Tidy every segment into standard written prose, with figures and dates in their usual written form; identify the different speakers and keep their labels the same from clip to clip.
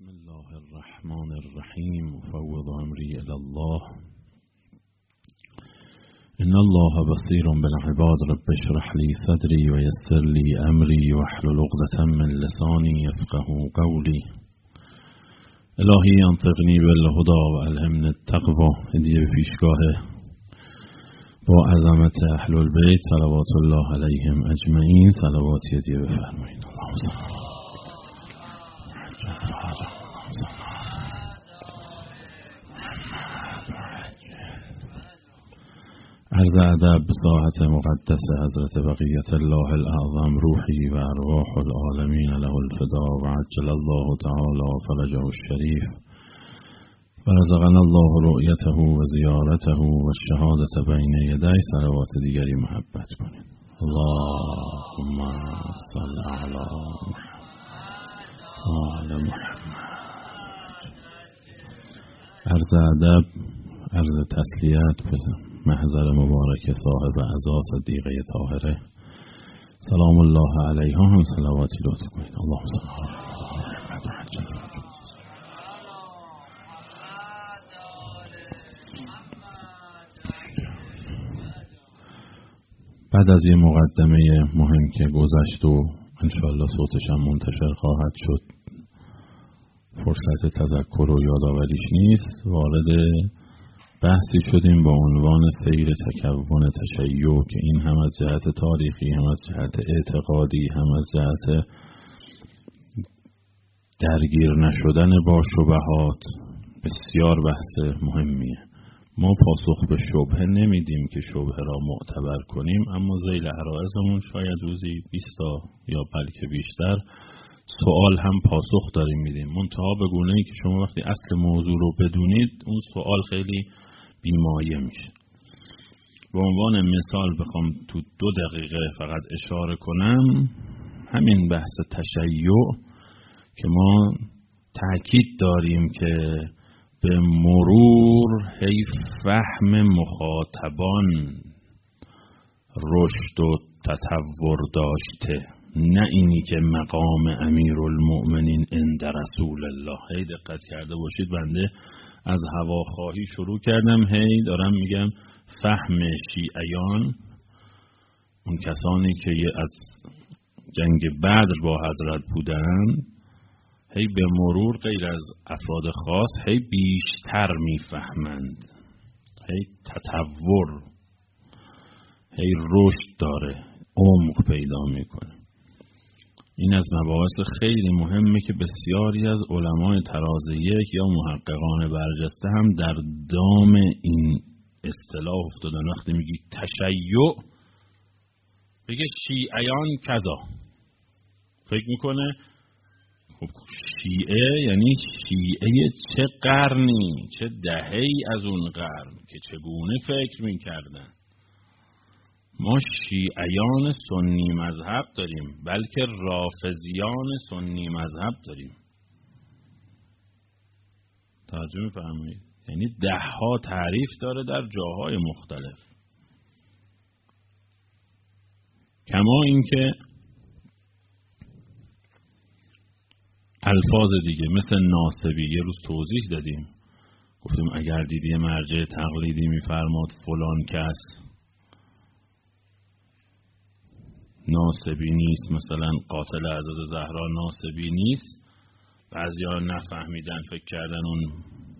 Speaker 1: بسم الله الرحمن الرحیم مفوض امری الی الله ان الله بصیر بالعباد رب اشرح لی صدری و یسر لی امری واحلل عقدة من لسانی یفقهوا قولی الهی انطقنی بالهدی و الهمنی التقوی. هدیه به پیشگاه با عظمت اهل البیت صلوات الله علیهم اجمعین. صلواتی هدیه بفرمایید. اللهم صل عرض ادب به ساحت مقدس حضرت بقیت الله الاعظم روحی و ارواح العالمین له الفدا و عجل الله تعالی فرجه الشریف و رزقنا الله رؤیته و زیارته و الشهادة بین یدی. صلوات دیگری محبت کنید. اللهم صل علی آل محمد. عرض ادب، عرض تسلیت به محضر مبارک صاحب عزا صدیقه طاهره سلام الله علیها هم صلواتی لطف کنید. اللهم صل علی محمد. بعد از یه مقدمه مهم که گذشت و انشاءالله صوتش هم منتشر خواهد شد، فرصت تذکر و یادآوریش نیست، وارد بحثی شدیم با عنوان سیر تکون تشیع که این هم از جهت تاریخی، هم از جهت اعتقادی، هم از جهت درگیر نشدن با شبهات بسیار بحث مهمیه. ما پاسخ به شبهه نمیدیم که شبهه را معتبر کنیم، اما ذیل عرایضمون شاید روزی 20 یا بلکه بیشتر سوال هم پاسخ داریم میدیم، منتها به گونه‌ای که شما وقتی اصل موضوع رو بدونید اون سوال خیلی بیمایه میشه. به عنوان مثال بخوام تو 2 دقیقه فقط اشاره کنم، همین بحث تشیع که ما تأکید داریم که به مرور هی فهم مخاطبان رشد و تطور داشته، نه اینی که مقام امیرالمؤمنین عند رسول الله. هی دقت کرده باشید، بنده از هواخواهی شروع کردم، هی دارم میگم فهم شیعیان، اون کسانی که از جنگ بدر با حضرت بودن، هی به مرور غیر از افراد خاص هی بیشتر میفهمند، هی تطور، هی رشد داره، عمق پیدا میکنه. این از مباحث خیلی مهمه که بسیاری از علمای طراز یک یا محققان برجسته هم در دام این اصطلاح افتادن. وقتی میگی تشیع بگه شیعیان کذا، فکر میکنه خب شیعه یعنی شیعه چه قرنی، چه دهه‌ای از اون قرن که چگونه فکر میکردن. ما شیعیان سنی مذهب داریم، بلکه رافضیان سنی مذهب داریم. توجه می‌فرمایید؟ یعنی 10 تعریف داره در جاهای مختلف. کما اینکه الفاظ دیگه مثل ناسبی، یه روز توضیح دادیم، گفتیم اگر دیدی مرجع تقلیدی میفرماد فلان کس ناسبی نیست، مثلا قاتل حضرت زهرا ناسبی نیست، بعضیا نفهمیدن، فکر کردن اون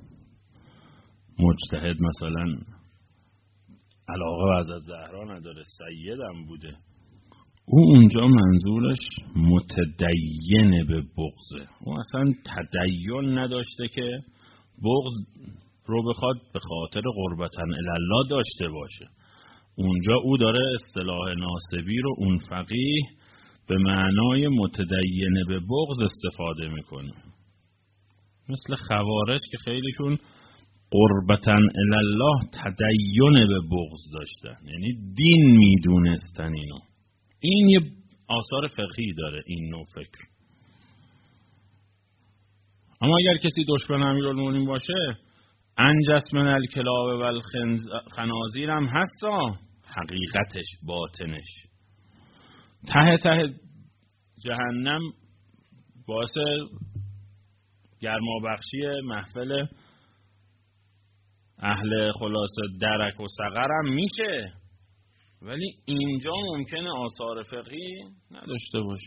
Speaker 1: مجتهد مثلا علاقه به حضرت زهرا نداره، سیدم بوده. او اونجا منظورش متدین به بغضه، او اصلا تدین نداشته که بغض رو بخواد به خاطر قربتن الله داشته باشه. اونجا او داره اصطلاح ناسبی رو اون فقیه به معنای متدین به بغض استفاده میکنه، مثل خوارج که خیلیشون قربتن الله تدین به بغض داشتن، یعنی دین میدونستن اینو. این یه آثار فقهی داره این نوع فکر. اما اگر کسی دشمن امیرالمومنین باشه، انجس من الکلاب و الخنازیر هم هست، حقیقتش باطنش ته جهنم باعث گرمابخشی محفل اهل خلاصه درک و سقرم میشه، ولی اینجا ممکنه آثار فقهی نداشته باشه.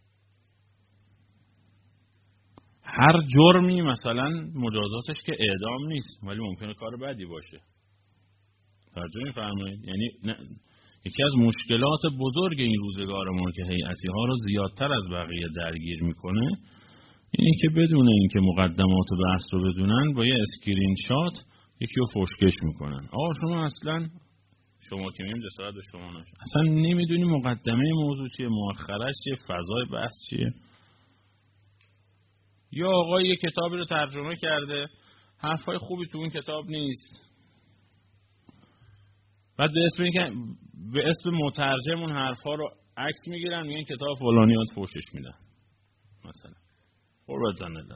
Speaker 1: هر جرمی مثلا مجازاتش که اعدام نیست، ولی ممکنه کار بدی باشه. توجه می‌فرمایید؟ یعنی یکی از مشکلات بزرگ این روزگار ما که هیئتی ها رو زیادتر از بقیه درگیر میکنه اینه که بدون اینکه مقدمات بحث رو بدونن با یه اسکرین شات یکی رو فشکش میکنن. شما اصلا شما که میگیم جسارت به شما نشه، اصلا نمیدونی مقدمه موضوع چیه، مؤخرش چیه، فضای بحث چیه. یا آقای یه کتابی رو ترجمه کرده، حرفای خوبی تو اون کتاب نیست، بعد به اسم مترجم اون حرفا رو عکس میگیرن میگن کتاب فلانیات فوشش میدن مثلا. قربت الله.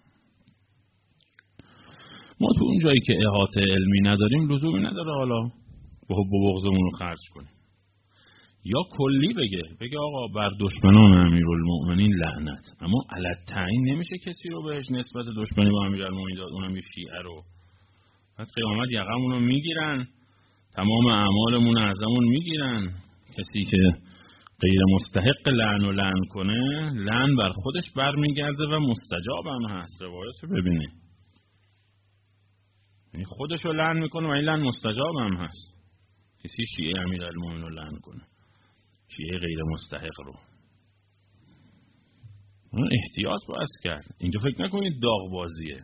Speaker 1: ما تو اون جایی که احاطه علمی نداریم لزومی نداره حالا با بغضمون رو خرج کنیم. یا کلی بگه آقا بر دشمنان امیرالمؤمنین لعنت، اما علت تعیین نمیشه کسی رو بهش نسبت دشمنی با امیرالمؤمنین داد، اونم یه شیعه رو. پس قیامت یقمون رو میگیرن، تمام اعمالمون ازمون میگیرن. کسی که غیر مستحق لعن و لعن کنه لعن بر خودش برمیگرده و مستجاب هم هست. روایت رو ببینه، یعنی خودش رو لعن میکنه و این لعن مستجاب هم هست. کسی شیعه امیرالمؤمنین رو لعن کنه، شیعه غیر مستحق رو، احتیاط باید کرد. اینجا فکر نکنید داغ بازیه،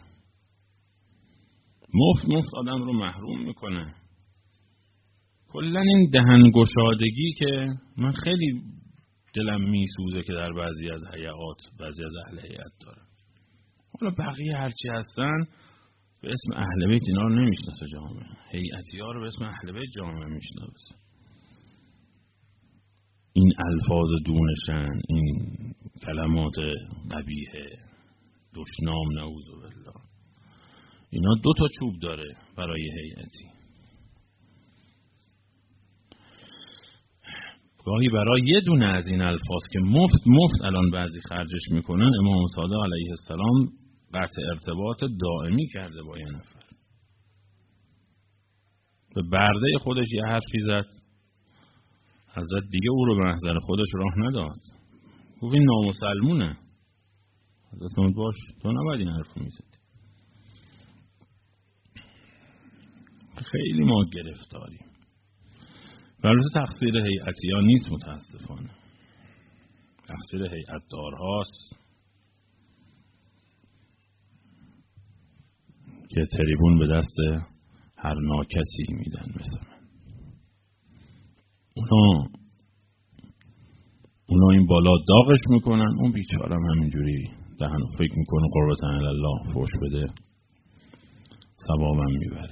Speaker 1: مفت آدم رو محروم میکنه. کلا این دهنگشادگی که من خیلی دلم میسوزه که در بعضی از هیئات بعضی از اهل هیئت داره. حالا بقیه هرچی هستن به اسم اهل بیت اینا رو نمیشناسه جامعه، هیئتی ها رو به اسم اهل بیت جامعه میشناسه. این الفاظ دونشن، این کلمات قبیحه، دشنام نعوذ بالله، اینا 2 تا چوب داره برای هیئتی. گاهی برای یه دونه از این الفاظ که مفت الان بعضی خرجش میکنن، امام صادق علیه السلام قطع ارتباط دائمی کرده با یه نفر. به برده خودش یه حرفی زد، حضرت دیگه او رو به محضر خودش راه نداد، گفت این نامسلمونه. حضرت باش تو نباید این حرف رو میزدی. خیلی ما گرفتاریم. البته تقصیر هیئتی ها نیست، متاسفانه تقصیر هیئت‌دارهاست که تریبون به دست هر ناکسی میدن. مثلا اونا این بالا داغش میکنن، اون بیچارم همینجوری دهنو فکر میکنه قربت الله فوش بده ثوابم میبره.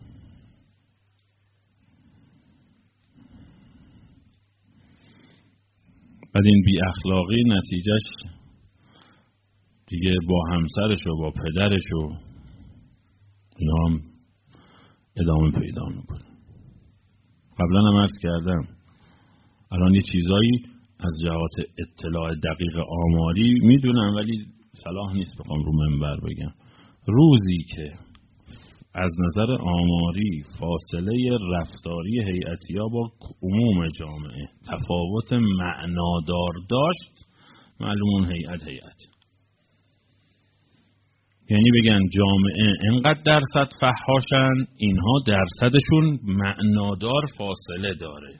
Speaker 1: بعد این بی اخلاقی نتیجهش دیگه با همسرش و با پدرش و اینا هم ادامه پیدا میکنه. قبلا هم عرض کردم الان یه چیزایی از جهات اطلاع دقیق آماری میدونم، ولی صلاح نیست بخوام رو منبر بگم. روزی که از نظر آماری فاصله رفتاری هیئتی‌ها با عموم جامعه تفاوت معنادار داشت، معلوم اون هیئت. یعنی بگن جامعه انقدر درصد فحاشن، اینها درصدشون معنادار فاصله داره.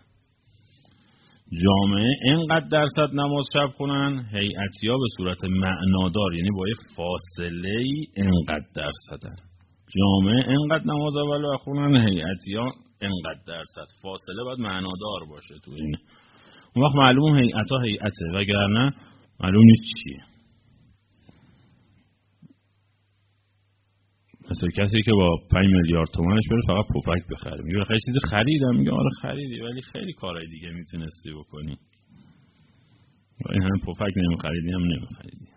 Speaker 1: جامعه انقدر درصد نماز شب خونن، هیئتی‌ها به صورت معنادار یعنی با یه فاصله‌ای انقدر درصدن. جامعه انقدر نماز اول بخونن، هیئتی‌ها انقدر درصد. فاصله باید معنادار باشه تو این. اون وقت معلوم هیئت‌ها هیئته، وگرنه معلوم نیست چیه. مثل کسی که با 5 میلیارد تومانش بره فقط پفک بخره، میگه خیلی چیزی خریدم، میگه آره خریدی ولی خیلی کارهای دیگه میتونستی بکنی. این هم پفک نمیخریدی هم نمیخریدی.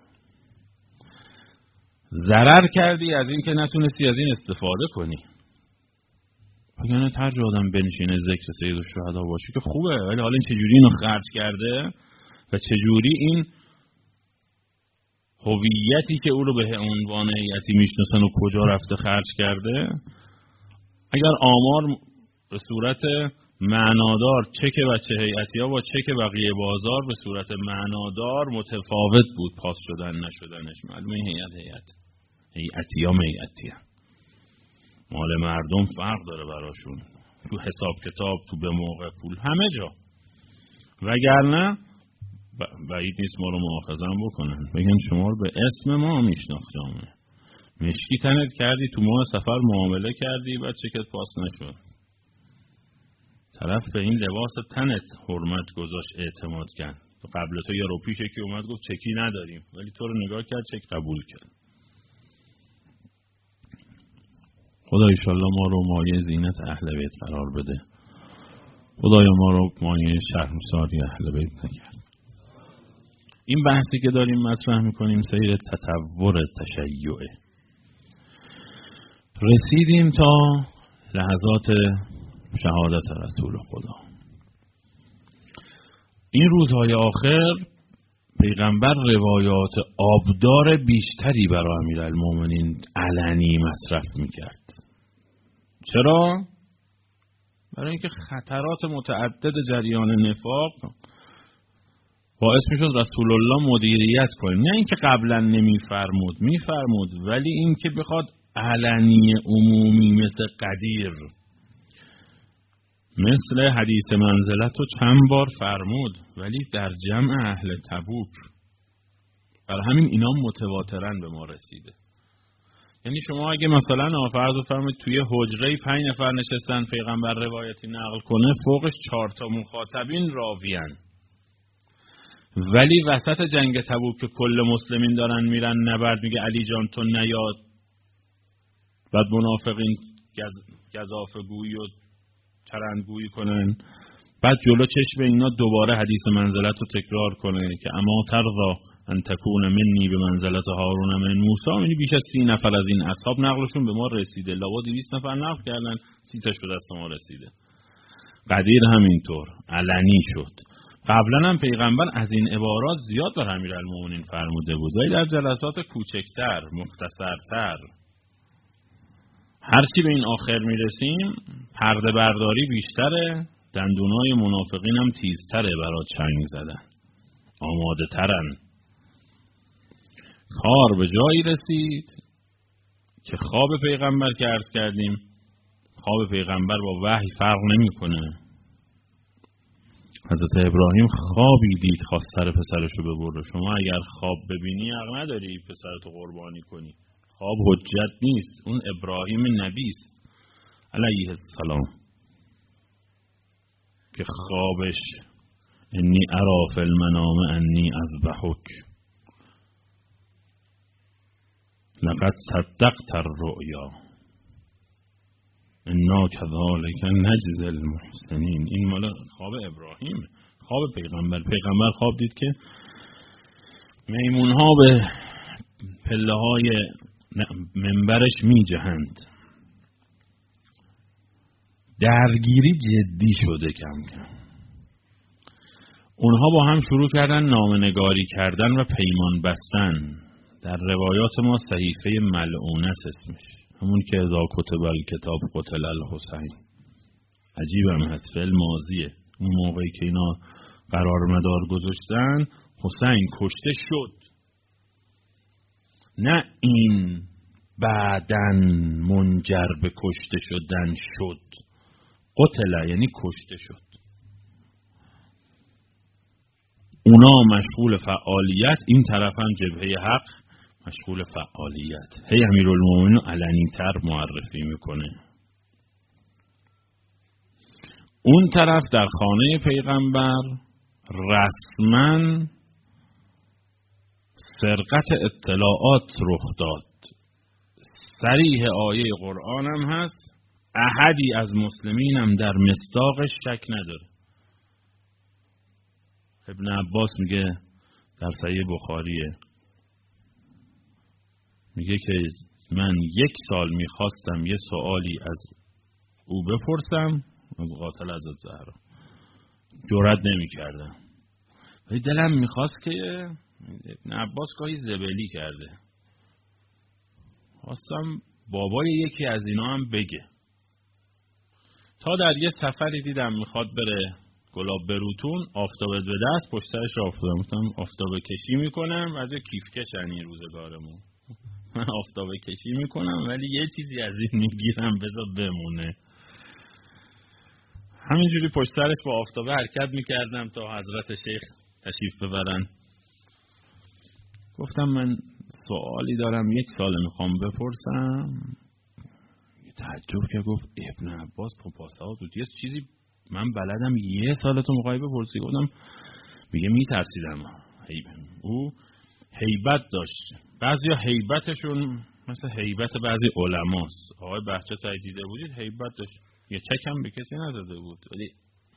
Speaker 1: ضرر کردی از این که نتونستی از این استفاده کنی. اگر هر جا آدم بنشینه ذکر سید الشهدا باشه که خوبه، ولی حالا این چجوری اینو خرج کرده و چجوری این هویتی که او رو به عنوان هیئتی میشناسن و کجا رفته خرج کرده، اگر آمار به صورت معنادار چک بچه هیئتی ها با چک بقیه بازار به صورت معنادار متفاوت بود پاس شدن نشدنش، معلومه هیئتی ها مال مردم فرق داره براشون، تو حساب کتاب، تو به موقع پول، همه جا. وگرنه بعید نیست ما رو مؤاخذه بکنن، بگن شما رو به اسم ما میشناخت جامعه، مشکی تنت کردی تو ماه سفر معامله کردی بعد چکت پاس نشد. طرف به این لباس تنت حرمت گذاشت، اعتماد کرد. تو قبل تو یه رو پیش که اومد گفت چکی نداریم، ولی تو رو نگاه کرد چک قبول کرد. خدا ایشالله ما رو مایه زینت اهل بیت قرار بده. خدایا ما رو مایه شرمساری اهل بیت نکرد. این بحثی که داریم مطرح میکنیم سیر تطور تشیعه. رسیدیم تا لحظات شهادت رسول خدا. این روزهای آخر پیغمبر روایات آبدار بیشتری برای امیرالمومنین علنی مصرف میکرد. چرا؟ برای اینکه خطرات متعدد جریان نفاق باعث میشد رسول الله مدیریت کنه. نه اینکه قبلا میفرمود ولی اینکه بخواد علنی عمومی مثل قدیر، مثل حدیث منزلت رو چند بار فرمود ولی در جمع اهل تبوک. برای همین اینا متواترن به ما رسیده. یعنی شما اگه مثلا فرض فرمایید توی حجره 5 نفر نشستن پیغمبر روایتی نقل کنه، فوقش 4 تا مخاطبین راویان، ولی وسط جنگ تبوک که کل مسلمین دارن میرن نبرد، میگه علی جان تو نیاد، بعد منافقین گزافگویی و چرندگویی کنن، بعد جلو چشم اینا دوباره حدیث منزلت رو تکرار کنه که اما ترضا ان تکون منی به منزلت هارون من موسی. یعنی بیش از 30 نفر از این اصحاب نقلشون به ما رسیده، لابد 200 نفر نقل کردن، 30 تاش به دست ما رسیده. قدیر همینطور علنی شد. قبلا هم پیغمبر از این عبارات زیاد بر امیرالمومنین فرموده بود، ولی در جلسات کوچکتر، مختصرتر. هرچی به این آخر میرسیم پرده برداری بیشتره، دندونای منافقین هم تیزتره برای چنگ زدن، آماده ترن. کار به جایی رسید که خواب پیغمبر که عرض کردیم، خواب پیغمبر با وحی فرق نمیکنه. حضرت ابراهیم خوابی دید خواست سر پسرشو ببره. شما اگر خواب ببینی حق نداری پسرتو قربانی کنی، خواب حجت نیست. اون ابراهیم نبی است علیه السلام که خوابش انی ارا فی المنام انی اذبحک لقد صدقت الرؤیا انا کذالک نجزی المحسنین. این مال خواب ابراهیم، خواب پیغمبر. پیغمبر خواب دید که میمونها به پله های منبرش می جهند. درگیری جدی شده کم کم. اونها با هم شروع کردن نامه‌نگاری کردن و پیمان بستن. در روایات ما صحیفه ملعونه اسمش، همون که اذا کتب الکتاب قتل الحسین. عجیبم هست، فعل ماضیه. اون موقعی که اینا قرار مدار گذاشتن حسین کشته شد، نه این بعدن منجر به کشته شدن شد. قتل یعنی کشته شد. اونا مشغول فعالیت، این طرف هم جبهه حق مشغول فعالیت. هی امیرالمومنین علنی تر معرفی میکنه. اون طرف در خانه پیغمبر رسما سرقت اطلاعات رخ داد. صریح آیه قرآن هم هست، احدی از مسلمین هم در مصداقش شک نداره. ابن عباس میگه در صحیح بخاریه، میگه که من 1 سال میخواستم یه سوالی از او بپرسم، از قاتل حضرت زهرا، جرئت نمیکردم، ولی دلم میخواست که ابن عباس گاهی زبلی کرده. خواستم بابای یکی از اینا هم بگه. تا در یه سفری دیدم میخواد بره گلاب بروتون، آفتاب به دست، پشترش آفتاب. گفتم آفتاب کشی میکنم، از کیف کشن این روزگارمون. من آفتاب کشی میکنم ولی یه چیزی از این میگیرم بذار بمونه. همینجوری پشت سرش با آفتابه حرکت میکردم تا حضرت شیخ تشریف ببرن. گفتم من سوالی دارم، 1 سال میخوام بپرسم. تعجب که گفت ابن عباس پاسا بود یه چیزی من بلدم 1 سالتون میخوای بپرسی. گفتم میگه میترسیدم. او هیبت داشت. بعضیا هیبتشون مثل هیبت بعضی علماست. آقای بهجت دیده بودید هیبت داشت، یه چکم به کسی نزده بود ولی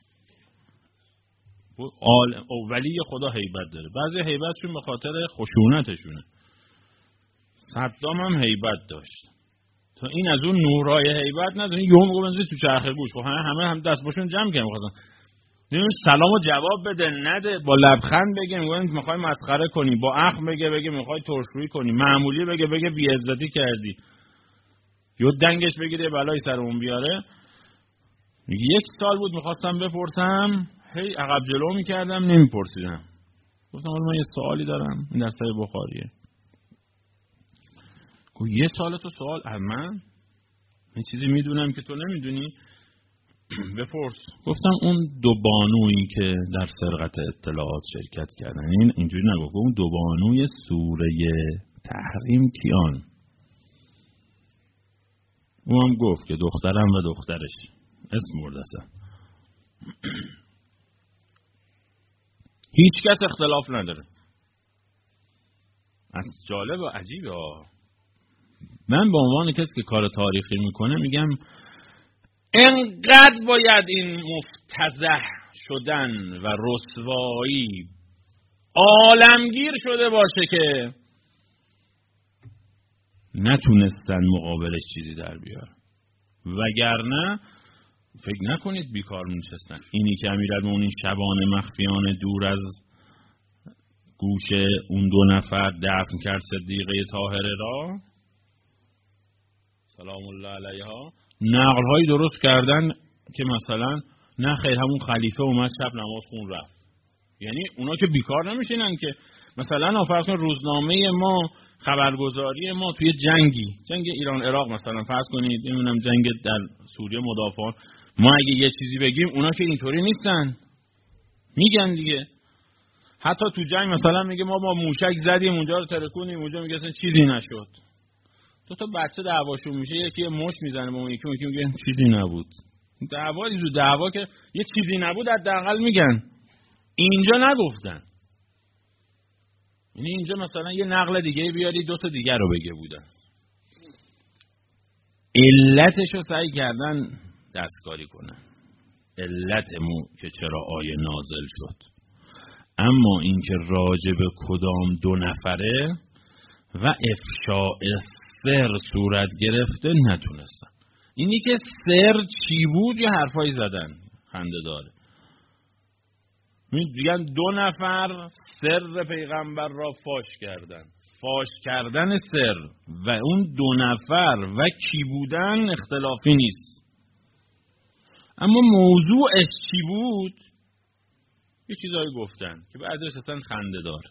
Speaker 1: ولی خدا هیبت داره. بعضی هیبتشون به خاطر خشونتشونه. صدام هم هیبت داشت. تو این از اون نورای هیبت نداره. یهو میگه تو چرخه گوش. خب همه دست باشون جمع کردن می‌خواستن سلامو جواب بده نده، با لبخند بگه میخوای مسخره کنی، با اخم بگه میخوای ترشرویی کنی، معمولی بگه بی‌عزتی کردی، یا دنگش بگیره بلای سرمون بیاره. میگه 1 سال بود میخواستم بپرسم، هی عقب جلو میکردم نمیپرسیدم. گفتم حالا من یه سوالی دارم، این دسته بخاریه. گفت 1 سال تو سوال از من؟ این چیزی میدونم که تو نمیدونی؟ بپرس. گفتم اون 2 بانویی که در سرقت اطلاعات شرکت کردن، این اینجوری نگفت، اون 2 بانوی سوره تحریم کیان؟ اون هم گفت که دخترم و دخترش اسم برده اصلا. هیچ کس اختلاف نداره. از جالب و عجیبه. من به عنوان کسی که کار تاریخی میکنه میگم انقدر باید این مفتضح شدن و رسوایی عالمگیر شده باشه که نتونستن مقابلش چیزی در بیار. وگرنه فکر نکنید بیکار نشستن. اینی که امیرالمومنین شبانه مخفیانه دور از گوش اون 2 نفر دفن کرد صدیقه طاهره را سلام الله علیها، نقل هایی درست کردن که مثلا نه خیر همون خلیفه اومد شب نماز خون رفت. یعنی اونا که بیکار نمیشینن که مثلا فرض کن روزنامه ما، خبرگزاری ما توی جنگ ایران عراق مثلا فرض کنید، نمیدونم جنگ در سوریه مدافعان، ما اگه یه چیزی بگیم اونا که اینطوری نیستن، میگن دیگه. حتی تو جنگ مثلا میگه ما با موشک زدیم اونجا رو ترکونیم، اونجا میگه اصلا چیزی نشد. 2 تا بچه دعواشون میشه، یکی مش میزنه با اون یکی میگه چیزی نبود. دعوا که یه چیزی نبود حداقل میگن. اینجا نگفتن. یعنی اینجا مثلا یه نقل دیگه بیاری 2 تا دیگه رو بگه بودن. علتشو سعی کردن دستکاری کنن. علتمو که چرا آیه نازل شد. اما اینکه راجب کدام 2 نفره و افشاء سر صورت گرفته نتونستن. اینی که سر چی بود یه حرفایی زدن خنده داره. میگن 2 نفر سر پیغمبر را فاش کردن. فاش کردن سر و اون 2 نفر و کی بودن اختلافی نیست. اما موضوعش چی بود یه چیزایی گفتن که بعضیش اصلا خنده دار.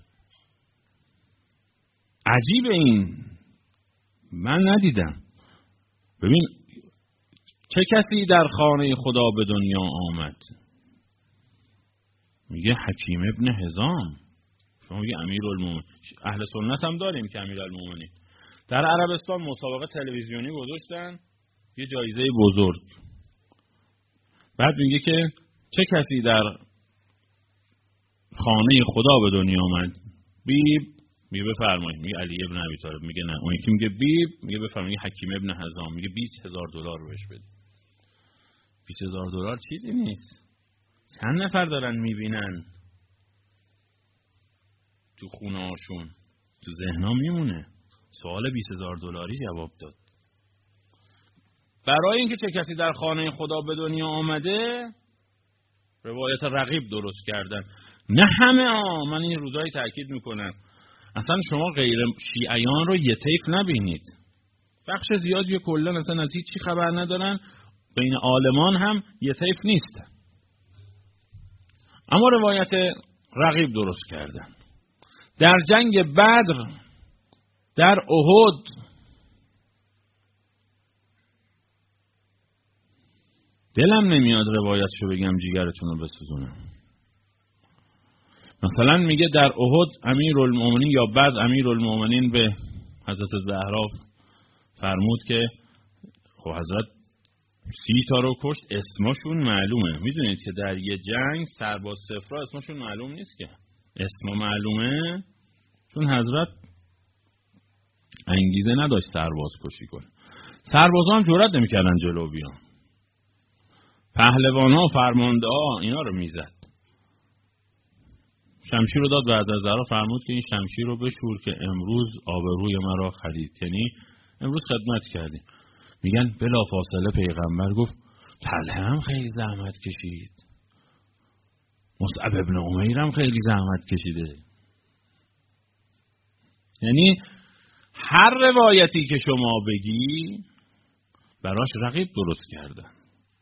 Speaker 1: عجیبه این، من ندیدم. ببین چه کسی در خانه خدا به دنیا آمد؟ میگه حکیم ابن حزام. شما میگه امیرالمومنین. اهل سنت هم داریم که امیرالمومنین. در عربستان مسابقه تلویزیونی گذاشتن، یه جایزه بزرگ. بعد میگه که چه کسی در خانه خدا به دنیا آمد؟ بیب. میگه بفرمایید. میگه علی ابن ابی طالب. میگه نه. اون یکی میگه بیب. میگه بفرمایید. حکیم ابن حزام. میگه $20,000 بهش بده. $20,000 چیزی نیست. چند نفر دارن میبینن تو خونه هاشون، تو ذهنم میمونه. سوال $20,000 جواب داد. برای اینکه چه کسی در خانه خدا به دنیا آمده روایت رقیب درست کردن. نه همه من این روزایی تاکید میکنم اصلا شما غیر شیعیان رو یه طیف نبینید. بخش زیادی کلا اصلا از هیچی خبر ندارن، بین عالمان هم یه طیف نیست. اما روایت رقیب درست کردن. در جنگ بدر، در احد، دلم نمیاد روایتشو بگم جیگرتون رو بسوزونم. مثلا میگه در احد امیرالمومنین یا بعد امیرالمومنین به حضرت زهرا فرمود که خب حضرت 30 تا رو کشت، اسمشون معلومه. میدونید که در یه جنگ سرباز صفرا اسمشون معلوم نیست که. اسم معلومه چون حضرت انگیزه نداشت سرباز کشی کنه. سربازان هم جرئت نمیکردن جلو بیان. پهلوان‌ها، فرمانده‌ها اینا رو میزد. شمشیر رو داد به حضرت زهرا، فرمود که این شمشیر رو بشور که امروز آبروی مرا خرید، یعنی امروز خدمت کردیم. میگن بلا فاصله پیغمبر گفت طلحه هم خیلی زحمت کشید، مصعب ابن عمیر هم خیلی زحمت کشیده. یعنی هر روایتی که شما بگی براش رقیب درست کردن.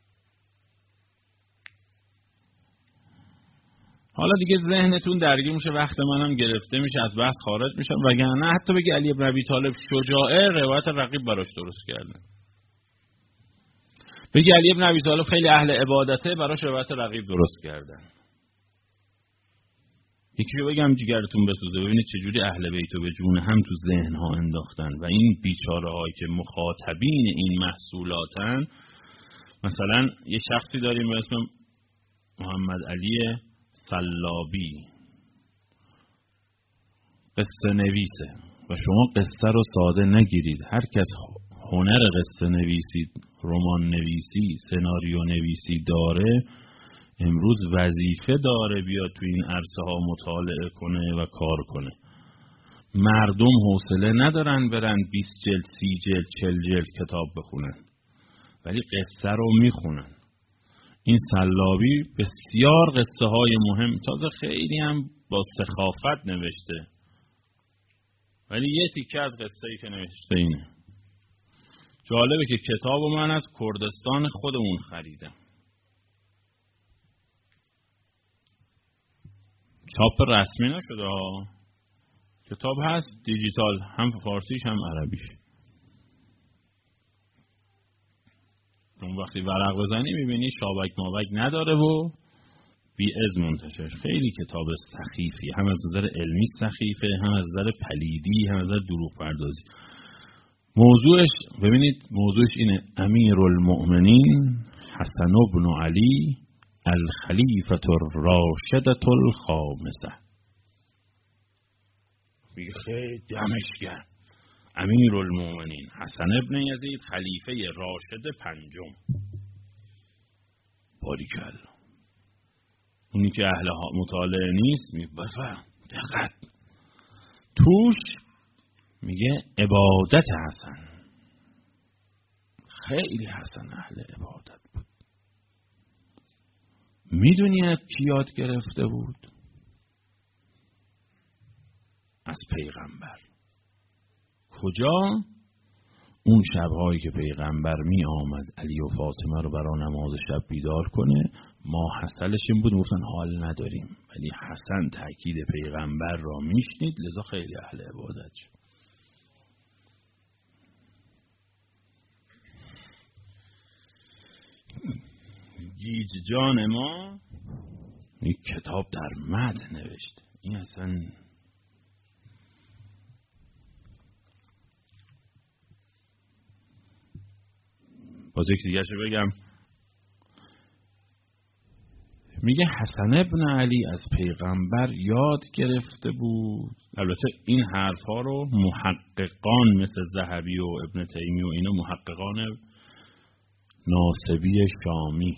Speaker 1: حالا دیگه ذهنتون درگیر میشه، وقت منم گرفته میشه، از بحث خارج میشم. وگرنه حتی بگی علی بن ابی طالب شجاعه، روایت رقیب براش درست کردن. بگی علی بن ابی طالب خیلی اهل عبادته، براش روایت رقیب درست کردن. یکی رو بگم جیگرتون بسوزه، ببینید چجوری اهل بیت و به جون هم تو ذهن ها انداختن و این بیچاره هایی که مخاطبین این محصولاتن. مثلا یه شخصی داریم به اسم محمد علی سلابی، قصه نویسه و شما قصه رو ساده نگیرید. هر کس هنر قصه نویسی، رمان نویسی، سناریو نویسی داره، امروز وظیفه داره بیاد تو این عرصه ها مطالعه کنه و کار کنه. مردم حوصله ندارن برن 20 جلد، 30 جلد، 40 جلد کتاب بخونن، ولی قصه رو میخونن. این سلابی بسیار قصه های مهم، تازه خیلی هم با سخافت نوشته، ولی یه تیکه از قصه ای که نوشته اینه. جالبه که کتابو من از کردستان خودمون خریدم، چاپ رسمی نشده ها. کتاب هست دیجیتال، هم فارسیش هم عربیش. اون وقتی ورق بزنی میبینی شابک مابک نداره و بی از منتشر. خیلی کتاب سخیفی، هم از نظر علمی سخیفه، هم از نظر پلیدی، هم از نظر دروغ پردازی. موضوعش ببینید، موضوعش اینه: امیرالمؤمنین حسن بن علی الخلیفة الراشدة الخامسة. میگه خیلی دمش گرم، امیرالمؤمنین حسن ابن یزید خلیفه راشد پنجم. باریکلا. اونی که اهل مطالعه نیست بفهم دقت توش میگه عبادت حسن. خیلی حسن اهل عبادت بود. میدونی از کی یاد گرفته بود؟ از پیغمبر. کجا؟ اون شبهایی که پیغمبر می آمد علی و فاطمه رو برای نماز شب بیدار کنه، ما حسلش این بود گفتن حال نداریم، ولی حسن تأکید پیغمبر را میشنید، لذا خیلی اهل عبادت شد. گیج جان ما این کتاب در متن نوشته. این اصلا باز یک دیگه شو بگم. میگه حسن ابن علی از پیغمبر یاد گرفته بود. البته این حرفا رو محققان مثل ذهبی و ابن تیمی و اینا، محققان ناصبی شامی،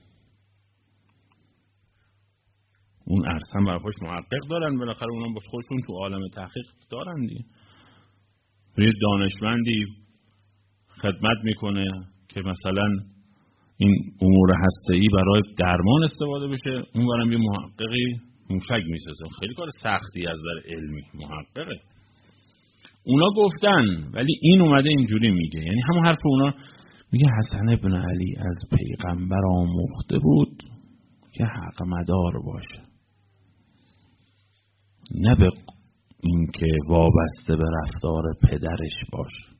Speaker 1: اون ارسم برای خودش محقق دارن، بالاخره اونم باز خودشون تو عالم تحقیق دارن دیگه. یه دانشمندی خدمت میکنه که مثلا این امور هسته‌ای برای درمان استفاده بشه، اون برام یه محققی موشک میسازه. خیلی کار سختی از نظر علمی، محققه. اونا گفتن، ولی این اومده اینجوری میگه، یعنی همون حرف اونا میگه حسن ابن علی از پیغمبر آموخته بود که حق مدار باشه، نه به اینکه وابسته به رفتار پدرش باشه.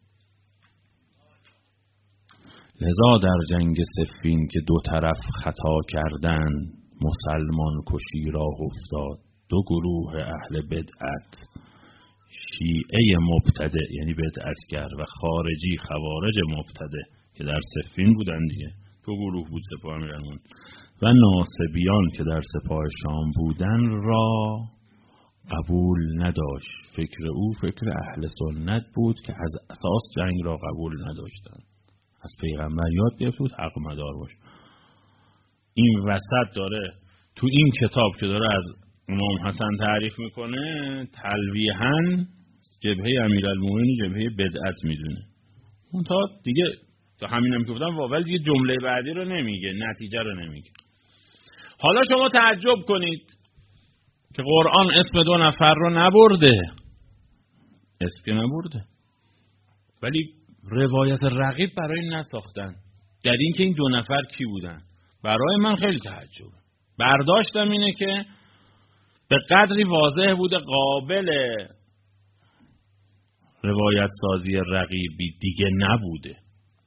Speaker 1: لذا در جنگ صفین که دو طرف خطا کردن، مسلمان کشی راه افتاد دو گروه اهل بدعت، شیعه مبتدع یعنی بدعتگر و خارجی خوارج مبتدع که در صفین بودن دیگه، دو گروه بود سپاه امیرالمومنین، و ناصبیان که در سپاه شام بودن را قبول نداشت. فکر او فکر اهل سنت بود که از اساس جنگ را قبول نداشتن، از پیغمبر یاد گرفت بود حق مدار باشه. این وسط داره تو این کتاب که داره از امام حسن تعریف میکنه، تلویحاً جبهه امیرالمومنین جبهه بدعت میدونه. اون تا دیگه تا همینم که گفتم ولی دیگه جمله بعدی رو نمیگه، نتیجه رو نمیگه. حالا شما تعجب کنید که قرآن اسم دو نفر رو نبرده، اسم نبرده، ولی روایت رقیب برای نساختن در این که این دو نفر کی بودن. برای من خیلی تعجبه. برداشتم اینه که به قدری واضح بوده قابل روایت سازی رقیبی دیگه نبوده.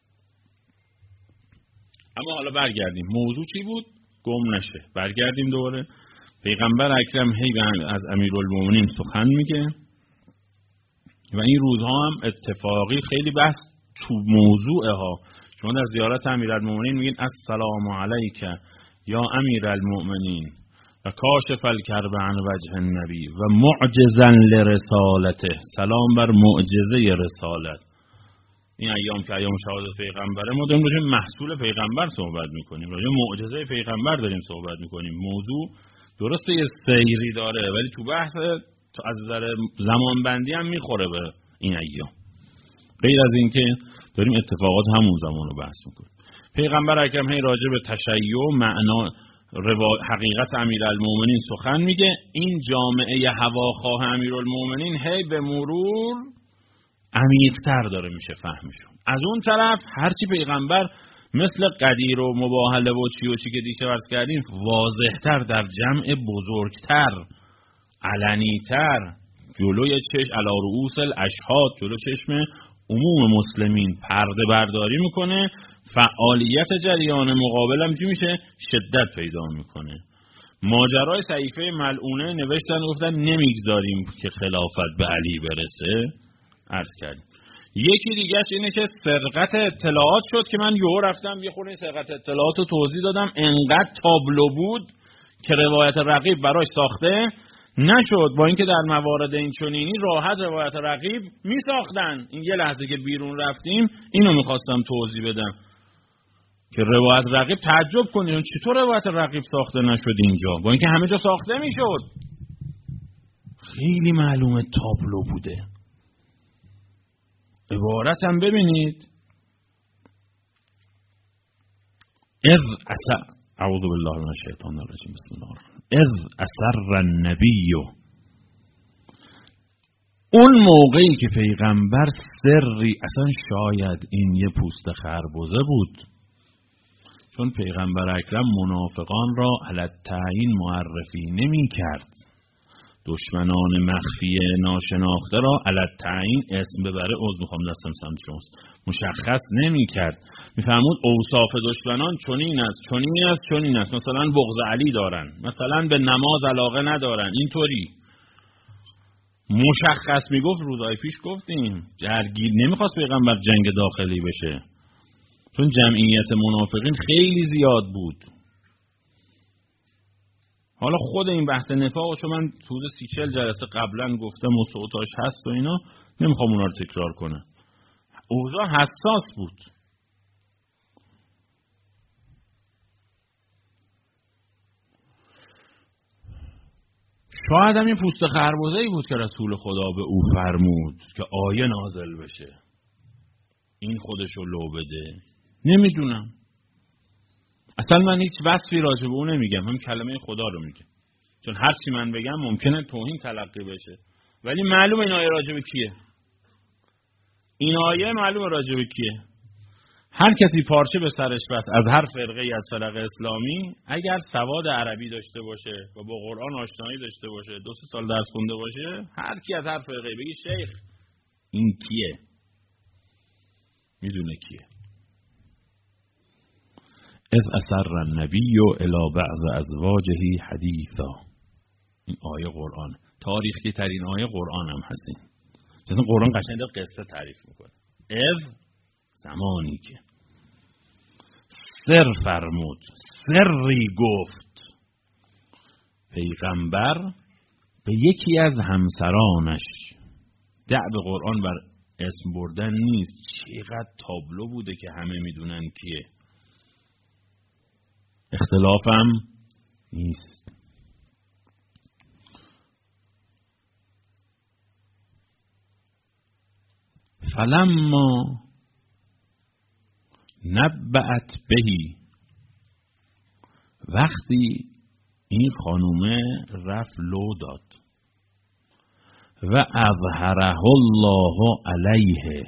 Speaker 1: اما حالا برگردیم، موضوع چی بود؟ گم نشه. برگردیم دوباره. پیغمبر اکرم هی از امیرالمومنین سخن میگه و این روزها هم اتفاقی خیلی بحث تو موضوعه ها. شما در زیارت امیرالمومنین میگین السلام علیک یا امیرالمومنین و کاشف الکرب عن وجه النبی و معجزا لرسالته، سلام بر معجزه رسالت. این ایام که ایام شهادت پیغمبره، ما داریم راجع به محصول پیغمبر صحبت میکنیم، راجع به معجزه پیغمبر داریم صحبت میکنیم. موضوع درسته یه سیری داره ولی تو بحث از نظر زمان بندی هم میخوره به این ایام، غیر از این که داریم اتفاقات همون زمان رو بحث میکنیم. پیغمبر اکرم هی راجع به تشیع معنا حقیقت امیرالمومنین سخن میگه. این جامعه هواخواه امیرالمومنین هی به مرور عمیق‌تر داره میشه فهمشون. از اون طرف هرچی پیغمبر مثل قدیر و مباهله و چی و چی که دیگه عرض کردیم واضح‌تر در جمع بزرگتر علنی‌تر جلوی چشم علی رؤوس الاشهاد، جلو چشم عموم مسلمین پرده برداری میکنه. فعالیت جریان مقابل هم چی میشه؟ شدت پیدا میکنه. ماجرای صحیفه ملعونه نوشتن گفتن نمیگذاریم که خلافت به علی برسه، عرض کردیم. یکی دیگهش اینه که سرقت اطلاعات شد که من یهو رفتم یه خورده سرقت اطلاعات رو توضیح دادم، انقدر تابلو بود که روایت رقیب براش ساخته نشد، با اینکه در موارد این چنینی راحت روایت رقیب می ساختن. این یه لحظه که بیرون رفتیم اینو میخواستم توضیح بدم که روایت رقیب تعجب کنید چطور روایت رقیب ساخته نشد اینجا، با اینکه همه جا ساخته میشد. خیلی معلومه تابلو بوده. عبارت هم ببینید، اعوذ بالله من الشیطان الرجیم، بسم الله الرحمن الرحیم. اسر النبی، اون موقعی که پیغمبر سری، اصلا شاید این یه پوست خربزه بود، چون پیغمبر اکرم منافقان را علی التعیین معرفی نمی کرد، دشمنان مخفی ناشناخته را علی التعیین اسم ببره میخوام دستم سمت شماست مشخص نمی کرد. میفرمود اوصاف دشمنان چنین است چنین است چنین است، مثلا بغض علی دارن، مثلا به نماز علاقه ندارن، اینطوری مشخص میگفت. روزهای پیش گفتیم درگیر نمیخواست پیغمبر جنگ داخلی بشه، چون جمعیت منافقین خیلی زیاد بود. حالا خود این بحث نفاق چون من حدود 30-40 جلسه قبلا گفتم و صوتاش هست و اینا، نمیخوام اونا رو تکرار کنم. اوضاع حساس بود. شاید هم این پوست خربزه‌ای بود که رسول خدا به او فرمود که آیه نازل بشه، این خودشو لو بده. نمیدونم، اصلا من هیچ وصفی راجع به اون نمیگم، هم کلمه خدا رو میگم. چون هر چی من بگم ممکنه توهین تلقی بشه، ولی معلومه این آیه راجع به کیه. این آیه معلومه راجع به کیه. هر کسی پارچه به سرش بس از هر فرقه ای از فرق اسلامی، اگر سواد عربی داشته باشه و با قرآن آشنایی داشته باشه، 2-3 سال درس خونده باشه، هر کی از هر فرقه بگی شیخ این کیه، میدونه کیه. اذ اسر النبی الی بعض ازواجه حدیثا. این آیه قرآن، تاریخی ترین آیه قرآن هم هستیم. مثلا قرآن قشنگ قصه تعریف میکنه. اذ، زمانی که سر فرمود، سری گفت پیغمبر به یکی از همسرانش. دعب قرآن بر اسم بردن نیست، چقدر تابلو بوده که همه میدونن کیه، اختلافم نیست. فلما نبأت بهی، وقتی این خانومه رفت لو داد، و اظهره الله علیه،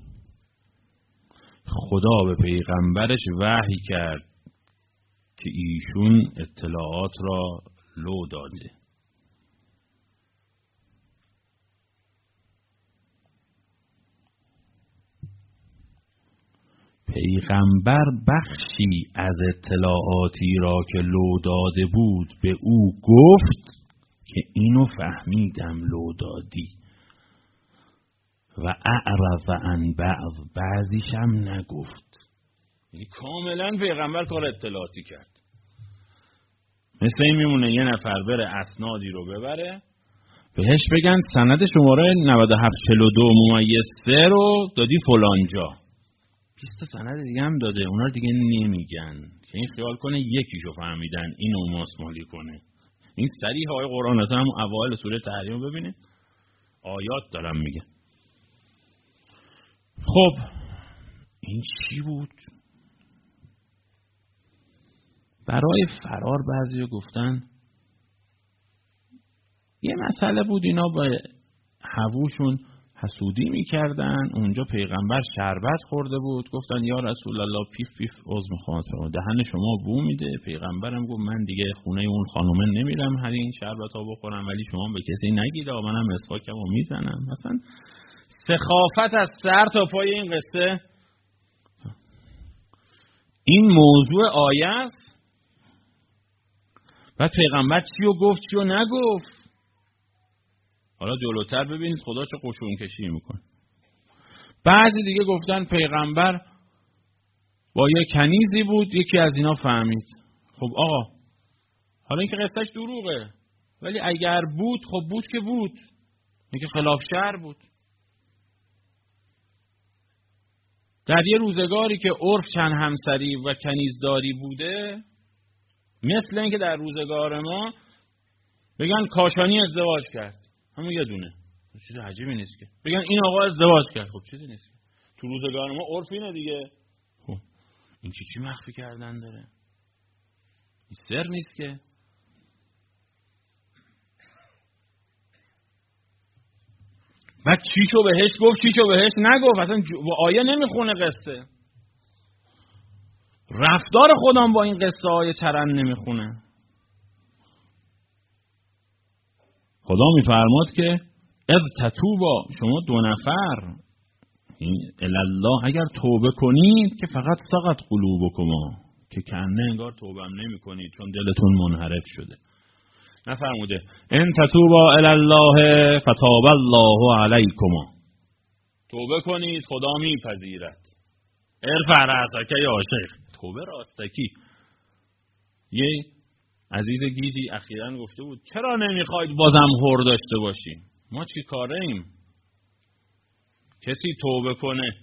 Speaker 1: خدا به پیغمبرش وحی کرد که ایشون اطلاعات را لو داده. پیغمبر بخشی از اطلاعاتی را که لو داده بود به او گفت که اینو فهمیدم لو دادی، و اعرض عن بعضیش هم نگفت. یعنی کاملا پیغمبر کار اطلاعاتی کرد. مثل این میمونه یه نفر بره اسنادی رو ببره، بهش بگن سند شماره 9742-3 رو دادی فلان جا، 20 سند دیگه هم داده، اونا رو دیگه نمیگن که این خیال کنه یکیشو فهمیدن اینو ماسمالی کنه. این صریح آیه قرآن اصلا هم اوائل سوره تحریم رو ببینید، آیات دارم میگه. خب این چی بود؟ برای فرار بعضی گفتن یه مسئله بود، اینا با هووشون حسودی میکردن، اونجا پیغمبر شربت خورده بود، گفتن یا رسول الله پیف پیف عضو میخوام، دهن شما بو میده. پیغمبرم گفت من دیگه خونه اون خانومه نمیرم هر این شربت ها بخورم، ولی شما به کسی نگید، منم مسواکم رو میزنم. مثلا سخافت از سر تا پای این قصه. این موضوع آیه است. بعد پیغمبر چی رو گفت چی رو نگفت. حالا جلوتر ببینید خدا چه قشون کشی میکنه. بعضی دیگه گفتن پیغمبر با یه کنیزی بود، یکی از اینا فهمید. خب آقا حالا این که قصهش دروغه، ولی اگر بود خب بود که بود، این که خلاف شرع بود. در یه روزگاری که عرف چند همسری و کنیزداری بوده، مثل این که در روزگار ما بگن کاشانی ازدواج کرد، همون یه دونه، چیز عجیبی نیست که بگن این آقا ازدواج کرد، خب چیزی نیست که تو روزگار ما عرف اینه دیگه. خب این چی مخفی کردن داره؟ این سر نیست که. بعد چیشو بهش گفت چیشو بهش نگفت، اصلا با آیه نمیخونه قصه. رفتار خودم با این قصه آیه چرند نمیخونه. خدا میفرماد که اذ تتوبا، شما دو نفر الله اگر توبه کنید که فقط سقط قلوبکما، که کنه انگار توبه هم نمی کنید چون دلتون منحرف شده. نفرموده ان تتوبا الله فتاب الله علیکما، توبه کنید خدا میپذیرد. ارفع رأسک یا شیخ، توبه راستکی. یه عزیز گیجی اخیراً گفته بود چرا نمیخواید بازم هور داشته باشیم؟ ما چی کاره ایم؟ کسی توبه کنه،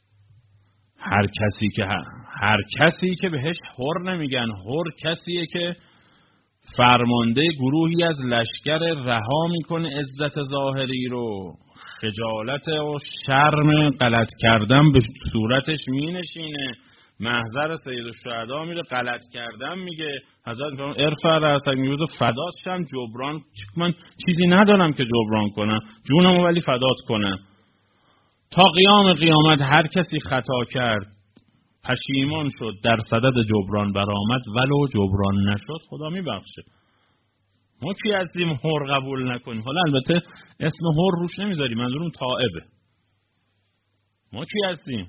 Speaker 1: هر کسی که بهش هور نمیگن، هور کسیه که فرمانده گروهی از لشکر رها میکنه عزت ظاهری رو، خجالت و شرم غلط کردن به صورتش مینشینه، محضر سید الشهدا میره، غلط کردم میگه، حضرت میفرمایند ارفع رأسک، میگه فدات شم، جبران من چیزی ندارم که جبران کنم، جونمو ولی فدات کنم. تا قیام قیامت هر کسی خطا کرد پشیمان شد در صدد جبران برآمد، ولو جبران نشد خدا میبخشه. ما کی هستیم حر قبول نکنیم؟ حالا البته اسم حر روش نمیذاری، منظورم تائبه. ما کی هستیم؟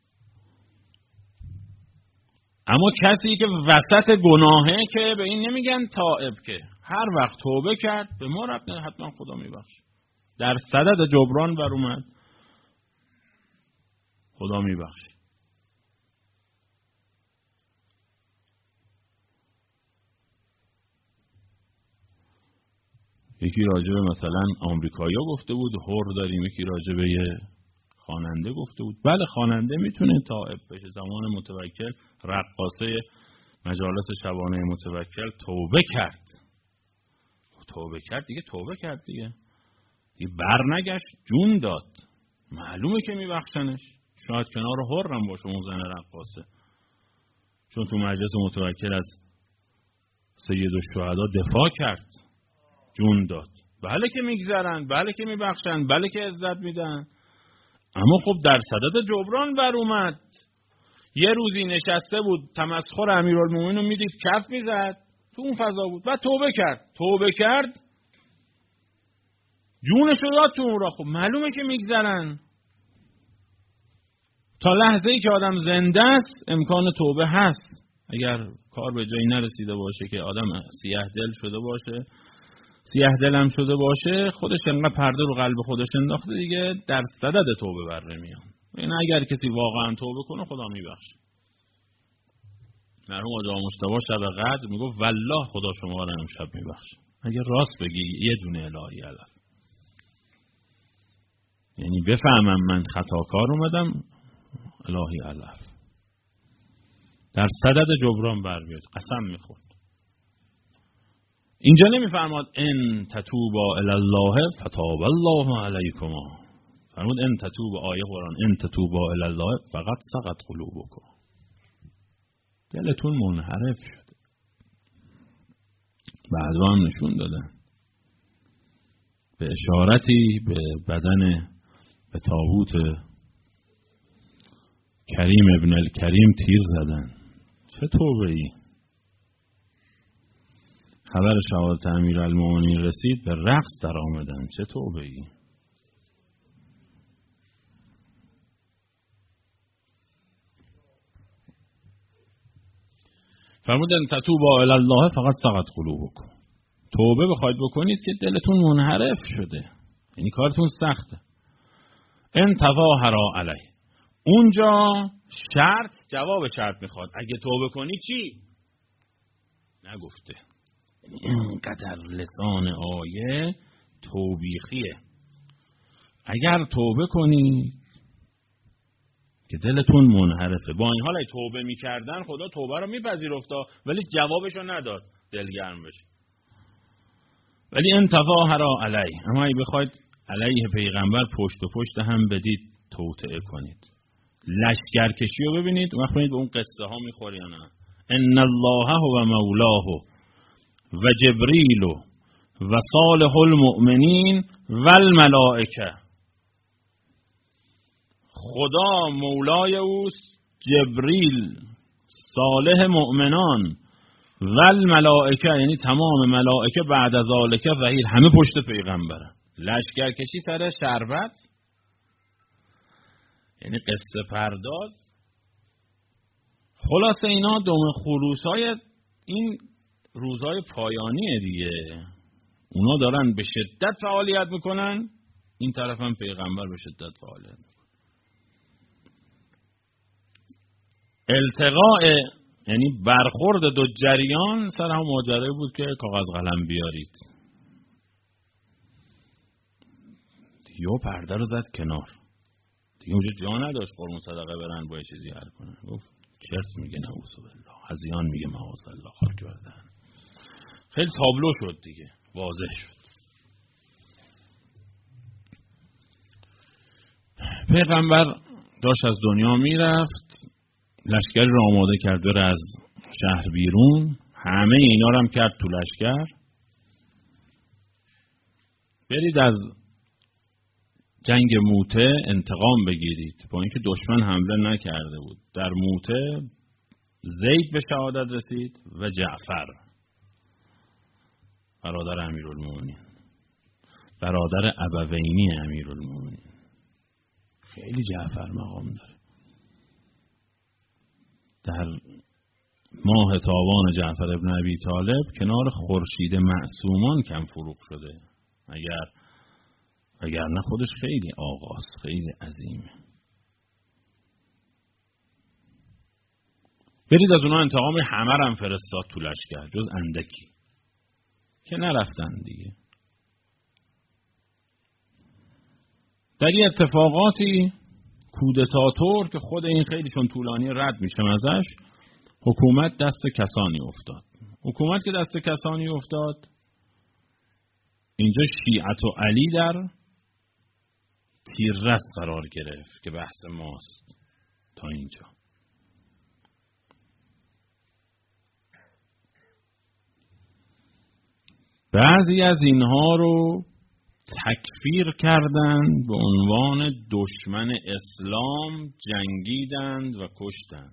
Speaker 1: اما کسی که وسط گناهه که به این نمیگن تائب، که هر وقت توبه کرد به ما ربط نداره، حتما خدا میبخشه. در صدد جبران بر اومد، خدا میبخشه. یکی راجبه مثلا آمریکایی‌ها گفته بود حر داریم، یکی راجبه یه خواننده گفته بود. بله خواننده میتونه تائب بشه. زمان متوکل رقاصه مجالس شبانه متوکل توبه کرد دیگه برنگشت، جون داد، معلومه که میبخشنش. شاید کنار حرم باشه اون زن رقاصه، چون تو مجلس متوکل از سید الشهدا دفاع کرد، جون داد. بله که میگذرن، بله که میبخشن، بله که عزت میدن، اما خب در صدد جبران بر اومد. یه روزی نشسته بود تمسخر امیرالمومنین رو میدید کف میزد، تو اون فضا بود و توبه کرد جونش رو داد تو اون را. خب معلومه که میگذرن. تا لحظه ای که آدم زنده است امکان توبه هست. اگر کار به جایی نرسیده باشه که آدم سیاه دلم شده باشه، خودش انقدر پرده رو قلب خودش انداخته دیگه، در صدد توبه بر نمیاد. این اگر کسی واقعا توبه کنه خدا میبخشه. مرحوم آقا مجتبی شب قدر میگفت والله خدا شما رو امشب میبخشه اگر راست بگی یه دونه الهی علف. یعنی بفهمم من خطاکار اومدم، الهی علف. در صدد جبران بر میاد، قسم میخورد. اینجا نمیفرماد ان تتوبا الی الله فتاب الله علیکما. فرمود ان تتوب، آیه قرآن، ان تتوبا الی الله فقط سقط قلوبکم. دلتون منحرف شده. بعضا هم نشون دادن به اشارتی به بدن، به تابوت کریم ابن الکریم تیر زدن. چه توبه ای؟ خبر شهادت امیرالمومنین رسید به رقص در آمدن. چه توبه ای؟ فرمودن تتوبا الی الله فقط سقط قلوبکم. توبه بخواید بکنید که دلتون منحرف شده، یعنی کارتون سخته. ان تظاهرا علیه، اونجا شرط جواب شرط میخواد. اگه توبه کنی چی؟ نگفته. اینقدر لسان آیه توبیخیه. اگر توبه کنی که دلتون منحرفه. با این حال ای توبه میکردن خدا توبه رو میپذیرفتا، ولی جوابشو نداد دلگرم بشه. ولی ان تظاهرا علیه، اما ای بخواید علیه پیغمبر پشت و پشت هم بدید توطئه کنید. لشکرکشی رو ببینید، وقت ببینید به اون قصه ها میخوری یا نه. ان الله هو مولاه و جبریل و صالح المؤمنین و الملائکه. خدا مولای اوست، جبریل صالح مؤمنان و الملائکه، یعنی تمام ملائکه بعد از ذالک ظهیر، همه پشت پیغمبره. لشکرکشی سر شربت، یعنی قصه پرداز. خلاصه اینا دوم خروسای این روزهای پایانیه دیگه. اونا دارن به شدت فعالیت میکنن، این طرف هم پیغمبر به شدت فعالیت میکنن. التقاء یعنی برخورد دو جریان سر هم ماجرا بود که کاغذ قلم بیارید. دیگه پرده رو زد کنار، دیگه اونجا جا نداشت قربون صدقه برن با چیزی حل کنن. گفت چرت میگه نعوذ بالله، هذیان میگه معاذ الله، خاک بردن. خیلی تابلو شد دیگه، واضح شد. پیغمبر داشت از دنیا میرفت، لشکری را آماده کرد بره از شهر بیرون، همه اینا رو هم کرد تو لشکر، برید از جنگ موته انتقام بگیرید، با اینکه دشمن حمله نکرده بود. در موته زید به شهادت رسید و جعفر برادر امیرالمومنین، برادر ابوینی امیرالمومنین. خیلی جعفر مقام داره. در ماه تابان جعفر ابن ابی طالب کنار خورشید معصومان کم فروغ شده، اگر نه خودش خیلی آغاز، خیلی عظیمه. برید از اونا انتقام، همه رو هم فرستاد تو لشکر جز اندکی که نرفتن دیگه. در این اتفاقاتی کودتاتور که خود این خیلی چون طولانی رد میشم ازش، حکومت دست کسانی افتاد. حکومت که دست کسانی افتاد، اینجا شیعت و علی در تیررس قرار گرفت که بحث ماست تا اینجا. بعضی از اینها رو تکفیر کردند، به عنوان دشمن اسلام جنگیدند و کشتند.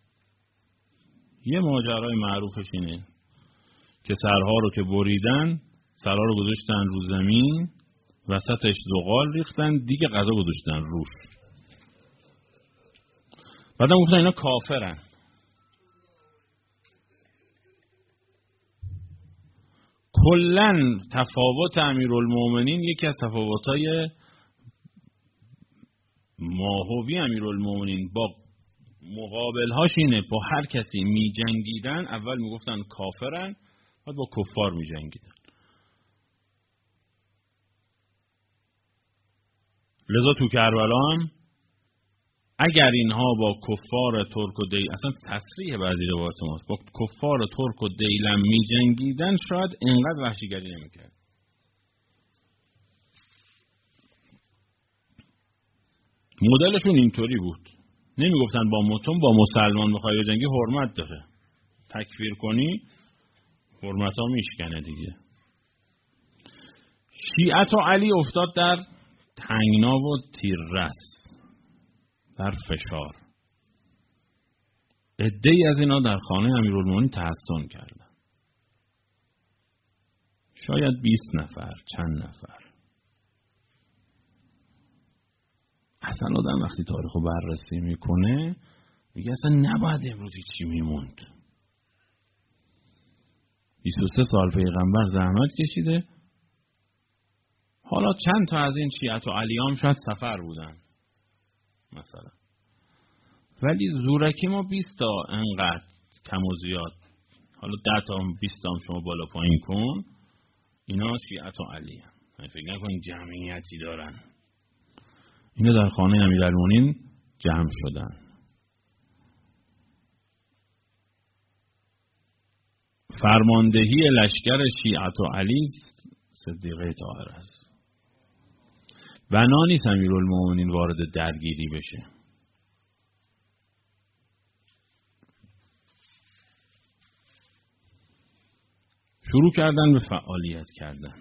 Speaker 1: یه ماجرای معروفش اینه که سرها رو که بریدن، سرها رو گذاشتن رو زمین، وسطش زغال ریختن، دیگه غذا گذاشتن روش. بعدم گفتن اینا کافرن. کلن تفاوت امیرالمومنین، یکی از تفاوت‌های ماهوی امیرالمومنین با مقابلهاش اینه، با هر کسی می جنگیدن اول می گفتن کافرن، بعد با کفار می جنگیدن. لذا تو کربلا هم اگر اینها با کفار ترک و دیلم، اصلا تصریح بعضی روایات ماست، با کفار ترک و دیلم می جنگیدن، شاید اینقدر وحشیگری نمی کرد. مدلشون اینطوری بود، نمی گفتن با مسلمان بخوای بجنگی حرمت داره، تکفیر کنی حرمت ها میشکنه دیگه. شیعت و علی افتاد در تنگنا و تیررس، در فشار. عده‌ای از اینا در خانه امیرالمومنین تحصن کردن، شاید 20 نفر، چند نفر. اصلا آدم وقتی تاریخو بررسی میکنه میگه اصلا نباید امروز چی میموند. 23 سال پیغمبر زحمت کشیده، حالا چند تا از این شیعت و علیام شاید سفر بودن مثلا، ولی زورکی ما 20 تا انقدر کم و زیاد، حالا 10 تا 20 تا شما بالا پایین کن، اینا شیعت و علی هم. فکر نکنین جمعیتی دارن. اینا در خانه امیرالمومنین جمع شدن. فرماندهی لشکر شیعت و علی صدیقه طاهره است. بنا نیست امیرالمومنین وارد درگیری بشه. شروع کردن به فعالیت کردن.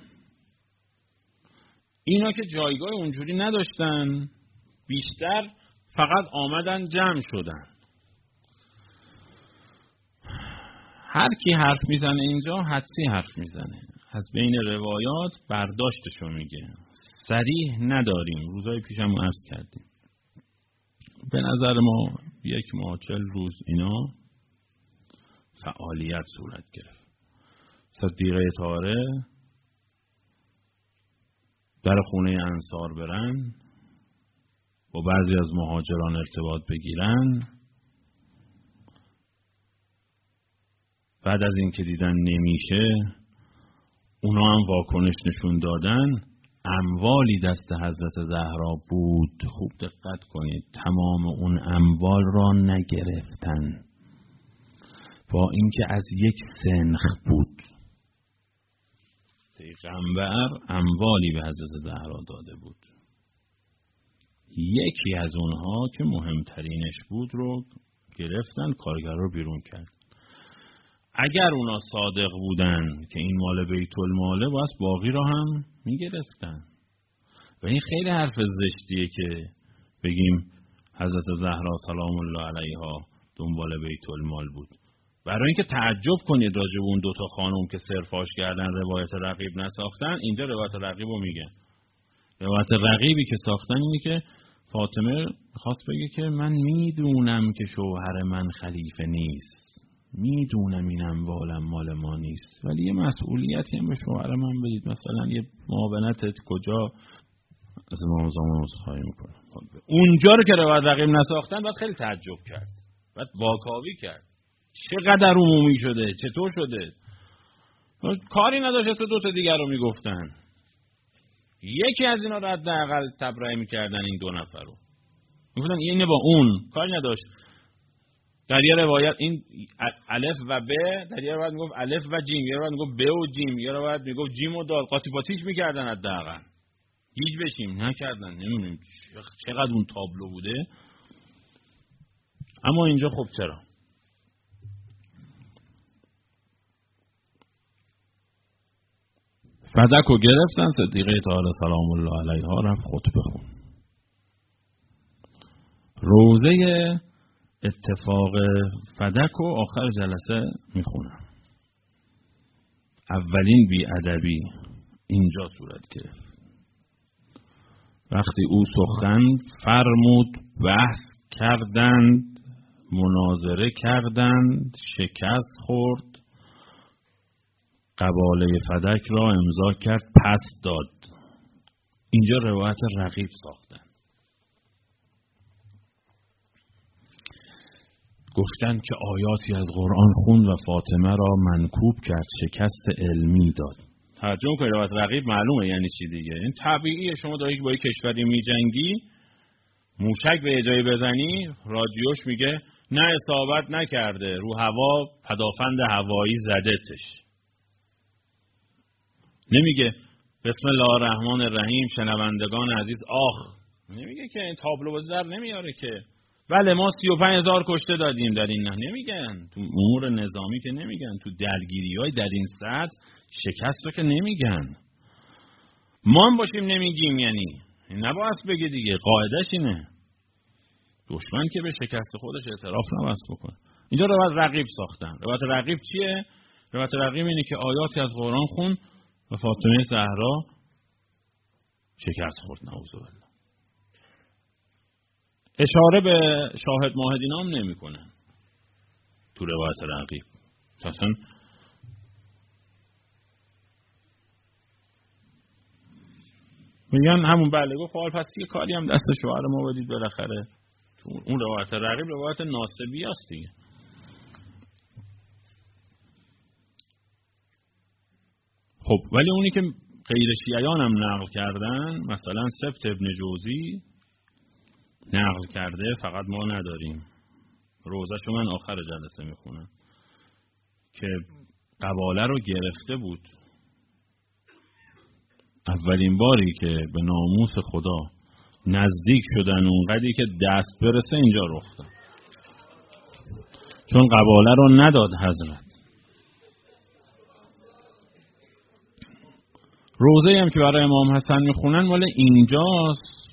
Speaker 1: اینا که جایگاه اونجوری نداشتن، بیشتر فقط آمدن جمع شدن. هر کی حرف میزنه اینجا حدسی حرف میزنه، از بین روایات برداشتشو میگه، صریح نداریم. روزهای پیشم عرض کردیم به نظر ما 1 ماه 40 روز اینا فعالیت صورت گرفت. صدیقه طاهره در خونه انصار برن، با بعضی از مهاجران ارتباط بگیرن، بعد از این که دیدن نمیشه اونا هم واکنش نشون دادن. اموالی دست حضرت زهرا بود، خوب دقت کنید، تمام اون اموال را نگرفتن، با اینکه از یک سنخ بود. پیغمبر اموالی به حضرت زهرا داده بود، یکی از اونها که مهمترینش بود رو گرفتن، کارگر رو بیرون کرد. اگر اونا صادق بودن که این مال بیت الماله، باید باقی رو هم میگرفتن. و این خیلی حرف زشتیه که بگیم حضرت زهرا سلام الله علیها دنبال بیت المال بود. برای اینکه تعجب کنید راجع به اون دوتا خانم که صرفاش کردن روایت رقیب نساختن، اینجا روایت رقیب رو میگه. روایت رقیبی که ساختن اینه که فاطمه خواست بگه که من میدونم که شوهر من خلیفه نیست، میدونم این اموالم مال ما نیست، ولی یه مسئولیتی هم به شوهر من بدید، مثلا یه معاونتت کجا، از امام زمان عذرخواهی میکنم. اونجا رو که روایت رقیب نساختن باید خیلی تعجب کرد، باید واکاوی کرد. چقدر عمومی شده، چطور شده؟ کاری نداشت تو دوتا دیگر رو میگفتن، یکی از اینا رو حداقل تبرئه میکردن، این دو نفر رو میگفتن اینه با اون کاری نداشت. در یه روایت این الف و ب، در یه روایت میگفت الف و جیم، یه روایت میگفت ب و جیم، یه روایت میگفت جیم و دال، قاطی پاتیش میکردن حداقل. گیج بشیم نکردن. نمیدونیم چقدر اون تابلو بوده. اما اینجا خب چرا؟ فدک رو گرفتن، صدیقه طاهره سلام الله علیها رفت خطبه خون. روزه اتفاق فدک رو آخر جلسه میخونم. اولین بی‌ادبی اینجا صورت گرفت وقتی او سخن فرمود، بحث کردند، مناظره کردند، شکست خورد، قباله فدک را امضا کرد، پس داد. اینجا روایت رقیب ساختن. گفتن که آیاتی از قرآن خوند و فاطمه را منکوب کرد، شکست علمی داد. ترجمه کنید روایت رقیب معلومه یعنی چی دیگه. این طبیعیه، شما داری که با یک کشوری میجنگی، موشک به جایی بزنی، رادیوش میگه نه اصابت نکرده، رو هوا پدافند هوایی زدتش. نمیگه بسم الله الرحمن الرحیم شنوندگان عزیز آخ، نمیگه که این تابلو بزر نمیاره که بله ما 35,000 کشته دادیم در این، نه نمیگن. تو امور نظامی که نمیگن، تو درگیری‌های در این سطح شکست رو که نمیگن. ما هم باشیم نمیگیم، یعنی نباید بگه دیگه، قاعدش اینه. دشمن که به شکست خودش اعتراف نباید بکنه. اینجا روایت رقیب ساختن. روایت رقیب چیه؟ روایت رقیب اینه که آیاتی از قرآن خون و فاطمه زهرا شکست خورد، نعوذ بالله. اشاره به شاهد ماهدین هم نمی کنن تو روایت رقیب. اصلا میگن همون بله گفت حال پس یه کاری هم دست شوهر ما بدید بالاخره. اون روایت رقیب روایت ناسبی است دیگه. خب ولی اونی که غیر شیعیان هم نقل کردن، مثلا سبت ابن جوزی نقل کرده، فقط ما نداریم. روزه‌شو من آخر جلسه میخونم که قباله رو گرفته بود. اولین باری که به ناموس خدا نزدیک شدن اونقدری که دست برسه اینجا رخ داد، چون قباله رو نداد حضرت. روزه هم که برای امام حسن میخونن مال اینجاست.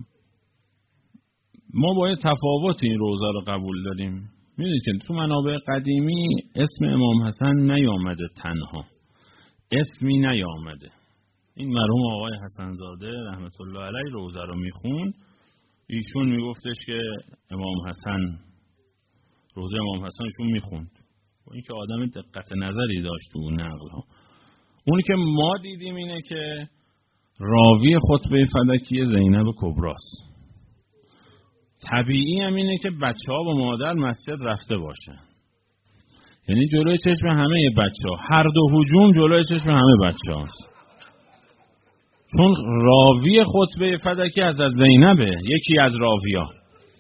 Speaker 1: ما باید تفاوت این روزه رو قبول داریم. میدونید که تو منابع قدیمی اسم امام حسن نیامده، تنها اسمی نیامده. این مرحوم آقای حسن زاده رحمت الله علیه روزه رو میخوند، ایشون میگفتش که امام حسن، روزه امام حسن ایشون میخوند، با اینکه آدم دقت نظری داشت تو نقل ها. اونی که ما دیدیم اینه که راوی خطبه فدکی زینب کبراست. طبیعی هم اینه که بچه ها با مادر مسجد رفته باشن، یعنی جلوی چشم همه بچه ها، هر دو هجوم جلوی چشم همه بچه هاست. چون راوی خطبه فدکی از زینبه، یکی از راویا،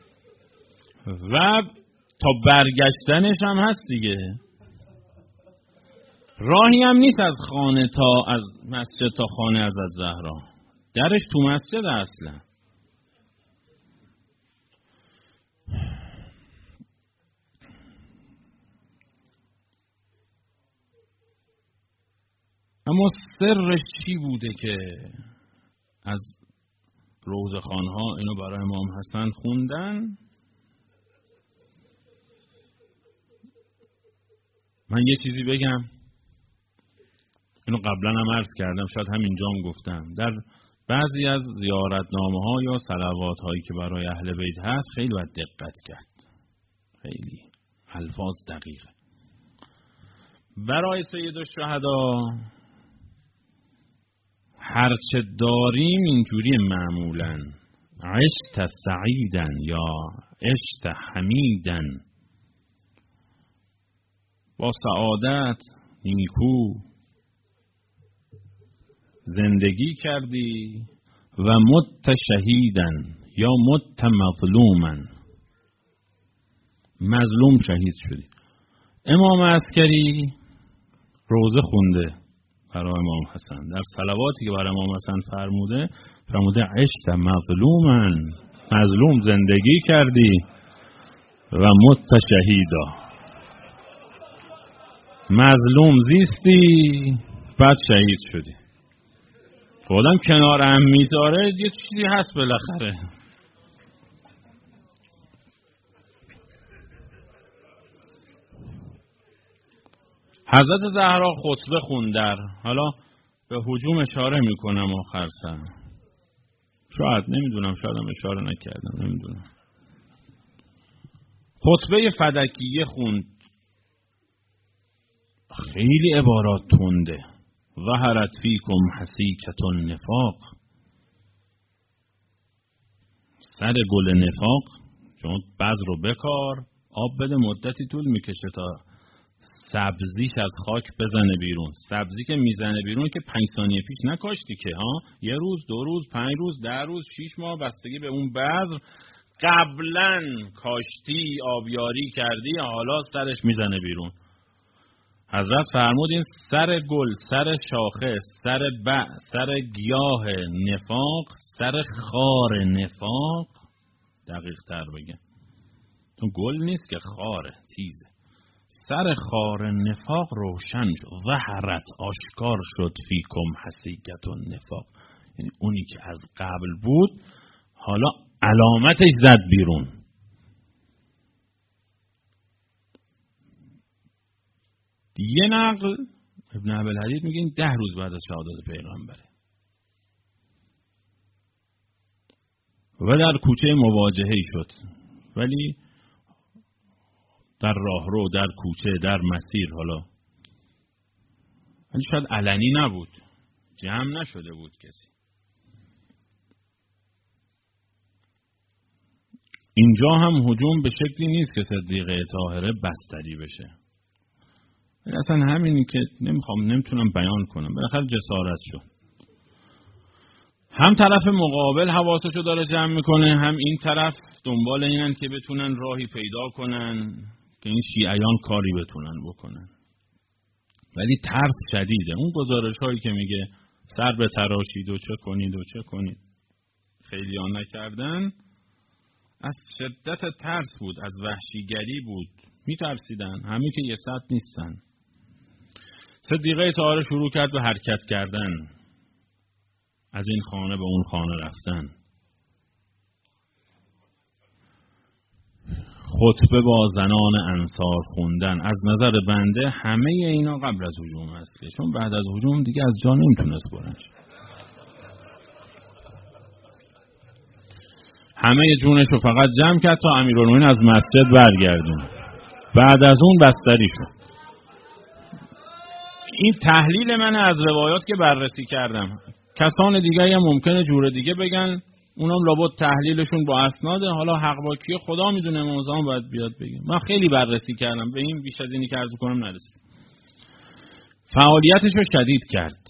Speaker 1: و تا برگشتنش هم هست دیگه. راهی هم نیست از خانه تا از مسجد تا خانه از زهرا، درش تو مسجد اصلا. اما سرش چی بوده که از روزخوان‌ها اینو برای امام حسن خوندن؟ من یه چیزی بگم، اینو قبلا هم عرض کردم، شاید همینجا هم گفتم. در بعضی از زیارتنامه‌ها یا صلوات‌هایی که برای اهل بیت هست خیلی باید دقت کرد، خیلی الفاظ دقیقه. برای سید الشهدا هرچه داریم اینجوری معمولاً: عشت سعیدن یا عشت حمیدن، با سعادت نیکو زندگی کردی، و مت شهیدن یا مت مظلومن، مظلوم شهید شدی. امام عسکری روزه خونده برای امام حسن، در صلواتی که برای امام حسن فرموده عشت مظلومن، مظلوم زندگی کردی، و مت شهیدا، مظلوم زیستی بعد شهید شدی. خودم کنار هم میذاره یه چیزی هست بالاخره. حضرت زهرا خطبه خوندن، حالا به هجوم اشاره میکنم آخر سر، شاید نمیدونم، شاید هم اشاره نکردم، نمیدونم. خطبه فدکیه خوند، خیلی عبارات تنده. ظهرت فیکم حسیکة النفاق، سر گل نفاق، چون بذر رو بکار، آب بده، مدتی طول میکشه تا سبزیش از خاک بزنه بیرون. سبزی که میزنه بیرون که 5 ثانیه پیش نکاشتی که، ها، 1 روز، 2 روز، 5 روز، 10 روز، 6 ماه، بستگی به اون بذر قبلا کاشتی، آبیاری کردی، حالا سرش میزنه بیرون. حضرت فرمود این سر گل، سر شاخه، سر گیاه نفاق، سر خار نفاق، دقیق تر بگم، تو گل نیست که خاره، تیزه. سر خار نفاق روشن شد، ظهرت، آشکار شد، فیکم حسیکة النفاق، یعنی اونی که از قبل بود حالا علامتش زد بیرون. یه نقل ابن ابوالحدید میگه 10 روز بعد از شهادت پیغمبره و در کوچه مواجهه‌ای شد، ولی در راهرو، در کوچه، در مسیر، حالا ولی شاید علنی نبود، جمع نشده بود کسی. اینجا هم هجوم به شکلی نیست که صدیقه طاهره بستری بشه، اصلا همینی که نمیتونم بیان کنم، بالاخره جسارت شد. هم طرف مقابل حواسشو داره جمع میکنه، هم این طرف دنبال اینن که بتونن راهی پیدا کنن که این شیعیان کاری بتونن بکنن، ولی ترس شدیده. اون گزارش هایی که میگه سر به تراشید و چه کنید خیلی ها نکردن، از شدت ترس بود، از وحشیگری بود، میترسیدن، همه که یه ساعت نیستن. صدیقه طاهره شروع کرد به حرکت کردن، از این خانه به اون خانه رفتن، خطبه با زنان انصار خوندن. از نظر بنده همه اینا قبل از هجوم است، چون بعد از هجوم دیگه از جا نمیتونست بلند شه. همه جونش رو فقط جمع کرد تا امیرالمومنین از مسجد برگردون، بعد از اون بستری شد. این تحلیل من از روایات که بررسی کردم. کسان دیگه هم ممکنه جور دیگه بگن، اونم لابد تحلیلشون با اسناده، حالا حق با کیه خدا میدونه، موضوع باید بیاد بگیم. من خیلی بررسی کردم، به این بیش از اینی که عرض کنم نرسید. فعالیتش رو شدید کرد.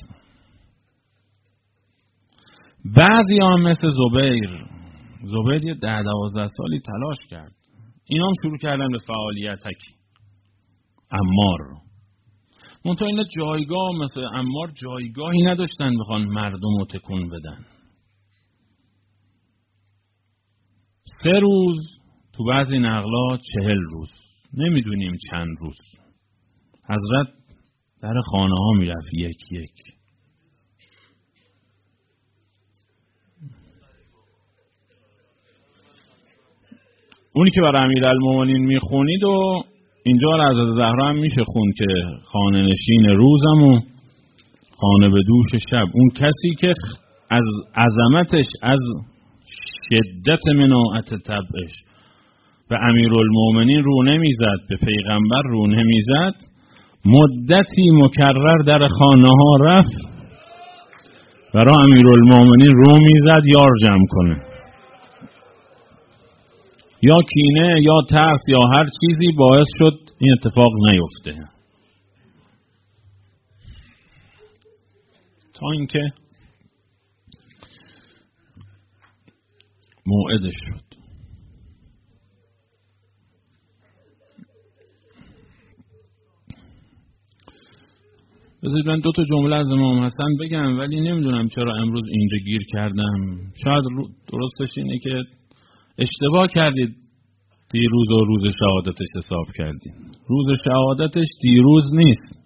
Speaker 1: بعضی هم مثل زبیر یه 10-12 سالی تلاش کرد، اینا هم شروع کردن به فعالیت حکی. عمار منتها اینا جایگاه مثل عمار جایگاهی نداشتن بخوان مردم رو تکون بدن. 3 روز، تو بعضی نقلا 40 روز، نمیدونیم چند روز. حضرت در خانه ها میرفت یک یک. اونی که برای امیرالمومنین میخونید و اینجا حضرت زهرا هم میشه خوند که خانه نشین روزم و خانه به دوش شب. اون کسی که از عظمتش، از شدت مناعت طبعش به امیرالمومنین رو نمیزد، به پیغمبر رو نمیزد، مدتی مکرر در خانه ها رفت برای امیرالمومنین رو میزد یار جمع کنه. یا کینه یا ترس یا هر چیزی باعث شد این اتفاق نیفته، تا اینکه موعدش شد. بذارید من 2 جمله از امام حسن بگم، ولی نمیدونم چرا امروز اینجا گیر کردم. شاید درستش اینه که اشتباه کردید، دیروز و روز شهادتش حساب کردید. روز شهادتش دیروز نیست.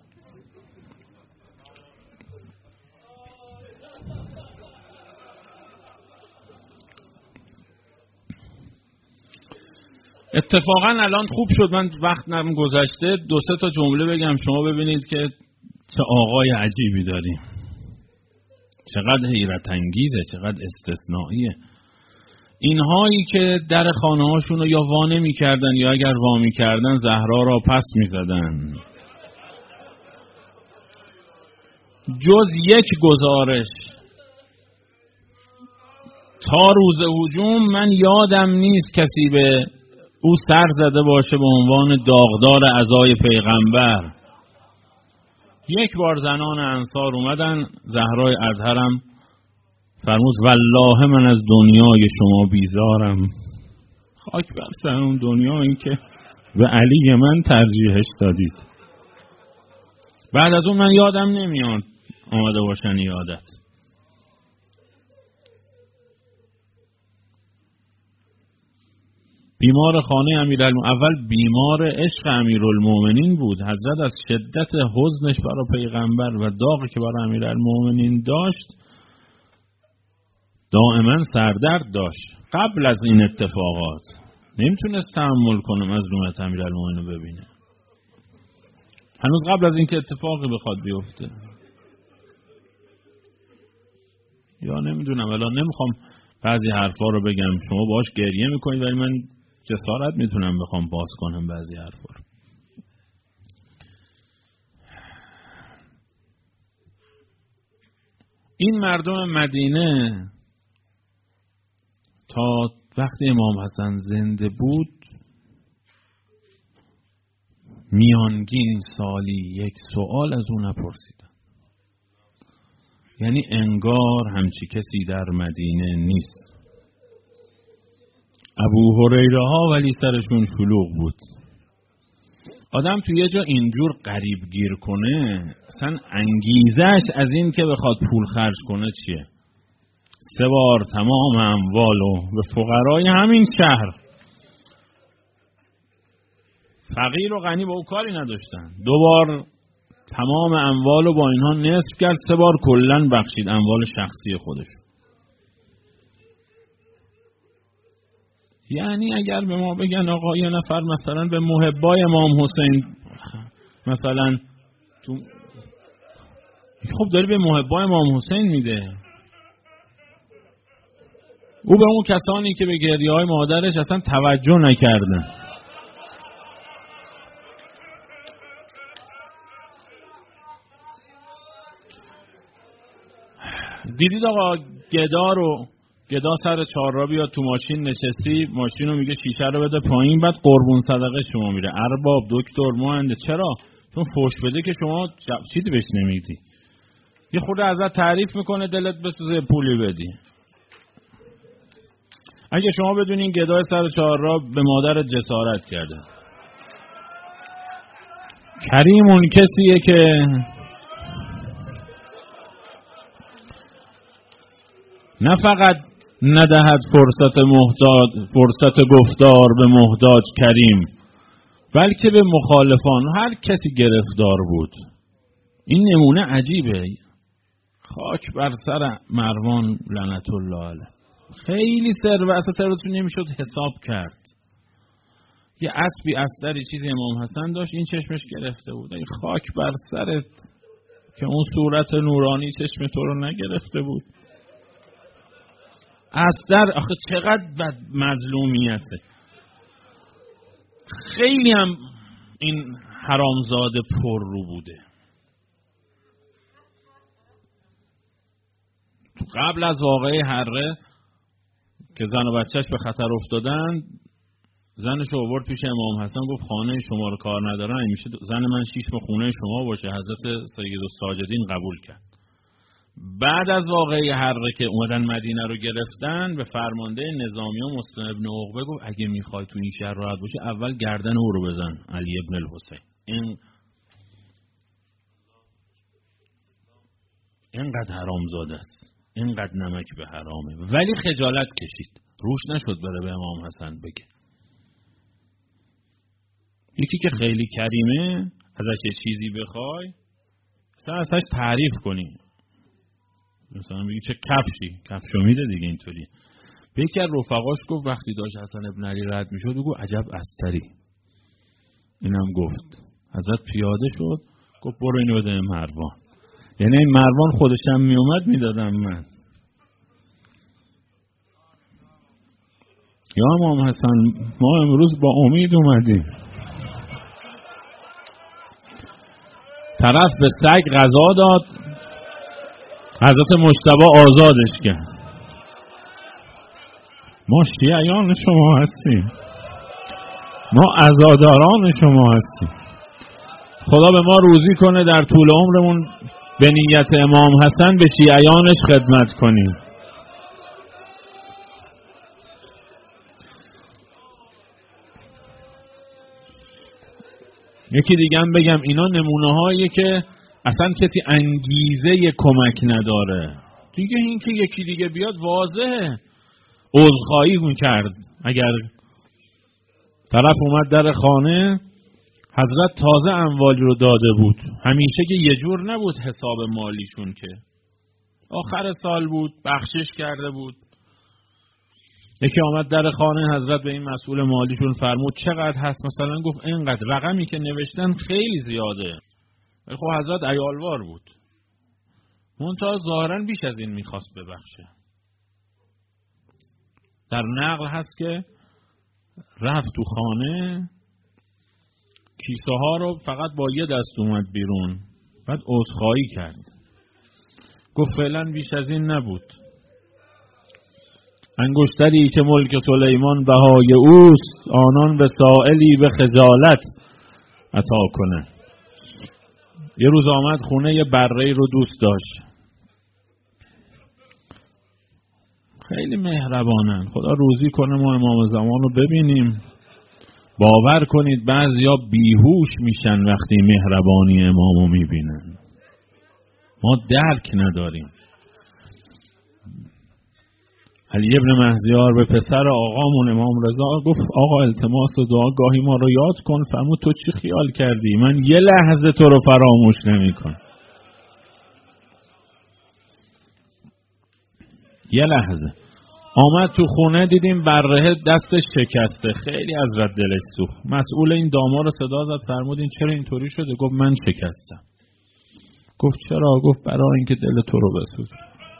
Speaker 1: اتفاقا الان خوب شد، من وقت نم گذشته 2-3 جمله بگم شما ببینید که چه آقای عجیبی داریم، چقدر حیرت انگیزه، چقدر استثنائیه. اینهایی که در خانه هاشون رو یا وا نمی کردن یا اگر وا می کردن زهرا را پس می زدن. جز یک گزارش تا روز هجوم من یادم نیست کسی به او سر زده باشه به عنوان داغدار عزای پیغمبر. یک بار زنان انصار اومدن، زهرای اطهرم فرمود والله من از دنیای شما بیزارم. خاک بر سر اون دنیایی که به علی من ترجیحش دادید. بعد از اون من یادم نمیاد آمده باشن یادت. بیمار خانه امیرالمومنین، اول بیمار عشق امیرالمومنین بود. حضرت از شدت حزنش برای پیغمبر و داغی که برای امیرالمومنین داشت دائما سردرد داشت. قبل از این اتفاقات نمیتونست تحمل کنه مظلومیت امیرالمومنین رو ببینه، هنوز قبل از اینکه اتفاقی بخواد بیفته. یا نمیدونم، الان نمیخوام بعضی حرفا رو بگم، شما باهاش گریه میکنید ولی من جسارت میتونم بخوام باز کنم بعضی حرفا رو. این مردم مدینه تا وقتی امام حسن زنده بود میانگین سالی 1 سوال از اون نپرسیدن. یعنی انگار همچی کسی در مدینه نیست. ابو هریره ها ولی سرشون شلوغ بود. آدم توی یه جا اینجور غریب گیر کنه اصلا انگیزش از این که بخواد پول خرج کنه چیه؟ 3 بار تمام اموالو به فقرای همین شهر، فقیر و غنی با او کاری نداشتن، 2 بار تمام اموالو با اینها نصف کرد، 3 بار کلن بخشید اموال شخصی خودش. یعنی اگر به ما بگن آقا یه نفر مثلا به محبای امام حسین مثلا تو خب داری به محبای امام حسین میده، او به اون کسانی که به گریه های مادرش اصلا توجه نکردن. دیدید آقا گدا سر چهارراه بیاد تو ماشین نشستی، ماشین رو میگه شیشه رو بده پایین، بعد قربون صدقه شما میره. ارباب دکتر مهندس، چرا؟ چون فوش بده که شما چیزی بهش نمیدی، یه خورده ازت تعریف میکنه دلت بسوزه پولی بدی. اگه شما بدونین گدای سر چهارراه به مادر جسارت کرده. کریم اون کسیه که نه فقط ندهد فرصت گفتار به محتاج کریم، بلکه به مخالفان هر کسی گرفتار بود این نمونه عجیبه. خاک بر سر مروان لعنت الله علیه. خیلی ثروتش نمیشد حساب کرد. یه اسبی استری چیزی امام حسن داشت، این چشمش گرفته بود. این خاک بر سرت که اون صورت نورانی چشم تو رو نگرفته بود. استر آخه چقدر بد مظلومیته. خیلی هم این حرامزاده پر رو بوده. تو قبل از واقعه حره که زن و بچهش به خطر افتادن، زنش رو آورد پیش امام حسن، گفت خانه شما رو کار ندارن، میشه زن من شیش ماه خونه شما باشه. حضرت سید الساجدین قبول کرد. بعد از واقعه حره که اومدن مدینه رو گرفتن، به فرمانده نظامی و مسلم ابن عقبه گفت اگه میخوای تو این شهر راحت باشی اول گردن او رو بزن، علی ابن الحسین. اینقدر حرامزاده است، اینقدر نمک به حرامه، ولی خجالت کشید، روش نشد بره به امام حسن بگه. یکی که خیلی کریمه ازش یه چیزی بخوای ازش تعریف کنی، مثلا بگی چه کفشو میده دیگه. اینطوری به یکی از رفقاش گفت وقتی داشت حسن ابن علی رد میشد بگو عجب استری. اینم گفت. حضرت پیاده شد گفت برو اینو بده مروان. یعنی این مروان خودشم میومد میدادم من. یا امام حسن ما امروز با امید اومدیم. طرف به سگ غذا داد، حضرت مجتبی آزادش کرد. ما شیعیان شما هستیم، ما عزاداران شما هستیم. خدا به ما روزی کنه در طول عمرمون به نیت امام حسن به شیعیانش خدمت کنیم. یکی دیگه هم بگم، اینا نمونه هایی که اصلا کسی انگیزه کمک نداره دیگه. این که یکی دیگه بیاد واضحه عذرخواهی میکرد. اگر طرف اومد در خانه، حضرت تازه اموال رو داده بود، همیشه که یه جور نبود حساب مالیشون، که آخر سال بود بخشش کرده بود. یکی آمد در خانه، حضرت به این مسئول مالیشون فرمود چقدر هست، مثلا گفت اینقدر. رقمی که نوشتن خیلی زیاده، ولی خب حضرت عیالوار بود، منتها ظاهرا بیش از این میخواست ببخشه. در نقل هست که رفت تو خانه، کیسه ها رو فقط با یه دست اومد بیرون، بعد عذرخواهی کرد، گفت فعلا بیش از این نبود. انگشتری که ملک سلیمان بهای اوست، آنان به سائلی به خجالت عطا کنه. یه روز آمد خونه، یه بره رو دوست داشت، خیلی مهربانن. خدا روزی کنه ما امام زمان رو ببینیم. باور کنید بعضیا بیهوش میشن وقتی مهربانی امامو میبینن. ما درک نداریم. علی ابن مهزیار به پسر آقامون امام رضا گفت آقا التماس و دعا گاهی ما رو یاد کن. فرمود تو چی خیال کردی؟ من یه لحظه تو رو فراموش نمی‌کنم. یه لحظه. آمد تو خونه، دیدیم بره دستش شکسته، خیلی از رد دلش سوخت. مسئول این داما رو صدا زد، فرمود این چرا اینطوری شده؟ گفت من شکستم. گفت چرا؟ گفت برای اینکه دل تو رو بسوزه.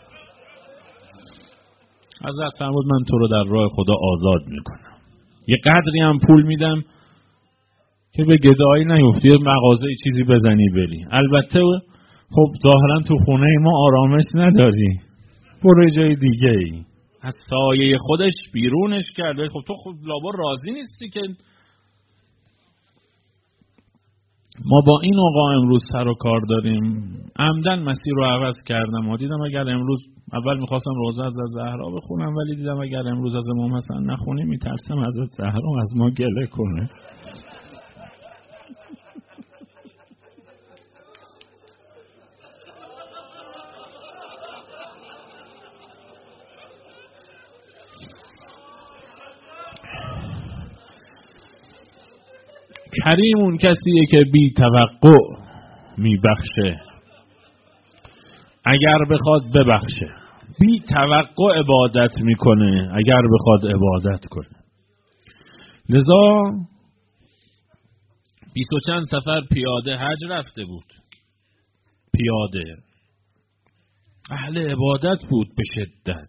Speaker 1: حضرت فرمود من تو رو در راه خدا آزاد میکنم، یه قدری هم پول میدم که به گدایی نیفتی، مغازه چیزی بزنی بری. البته خب ظاهرا تو خونه ما آرامش نداری، برو جای دیگه ای. از سایه خودش بیرونش کرد. خب تو خود لابا راضی نیستی که ما با این آقا امروز سر و کار داریم. عمدن مسیر رو عوض کردم. دیدم اگر امروز، اول میخواستم روزه از زهرا بخونم، ولی دیدم اگر امروز از امام حسن نخونیم میترسم از زهرا از ما گله کنه. کریم اون کسیه که بی توقع میبخشه، اگر بخواد ببخشه، بی توقع عبادت میکنه اگر بخواد عبادت کنه. لذا 20 و چند سفر پیاده حج رفته بود، پیاده، اهل عبادت بود به شدت،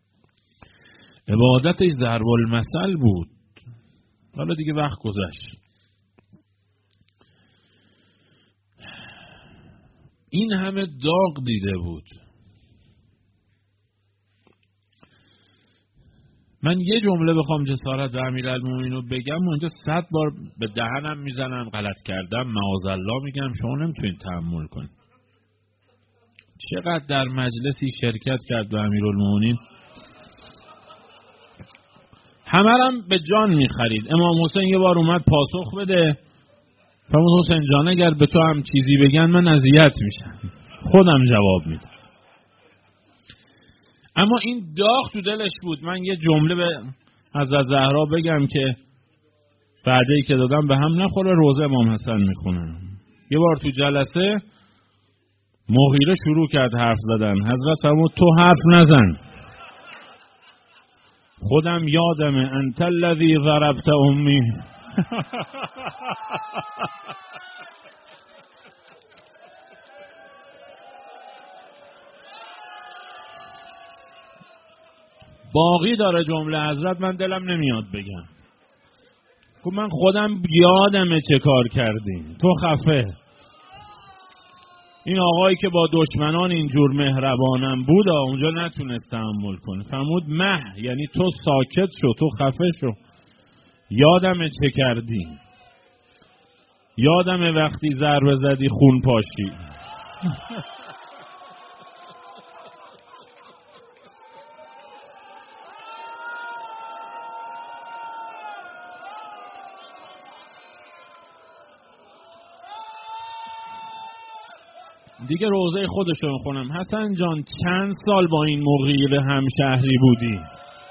Speaker 1: عبادتش ضرب المثل بود. حالا دیگه وقت گذشت، این همه داغ دیده بود. من یه جمله بخوام جسارت و امیرالمومنین رو بگم اونجا 100 بار به دهنم میزنم، غلط کردم معاذالله میگم، شما نمیتونید تحمل کنید. چقدر در مجلسی شرکت کرد به امیرالمومنین، همه هم به جان میخرید. امام حسین یه بار اومد پاسخ بده، فرمود حسین جان اگر به تو هم چیزی بگن من اذیت میشم، خودم جواب میدم. اما این داغ تو دلش بود. من یه جمله به حضرت زهرا بگم که بعدی که دادم به هم نخوره، روزه امام حسن میخونم. یه بار تو جلسه مغیره شروع کرد حرف زدن، حضرت فرمود تو حرف نزن، خودم یادمه انت الذی ضربت امی. باقی داره جمله حضرت، من دلم نمیاد بگم. خب من خودم یادمه چه کار کردیم، تو خفه. این آقایی که با دشمنان اینجور مهربانم بود اونجا نتونست تحمل کنه، فرمود یعنی تو ساکت شو، تو خفه شو، یادمه چه کردی، یادمه وقتی ضربه زدی خون پاشی. دیگه روزه خودشو میخونم. حسن جان چند سال با این مغیره همشهری بودی؟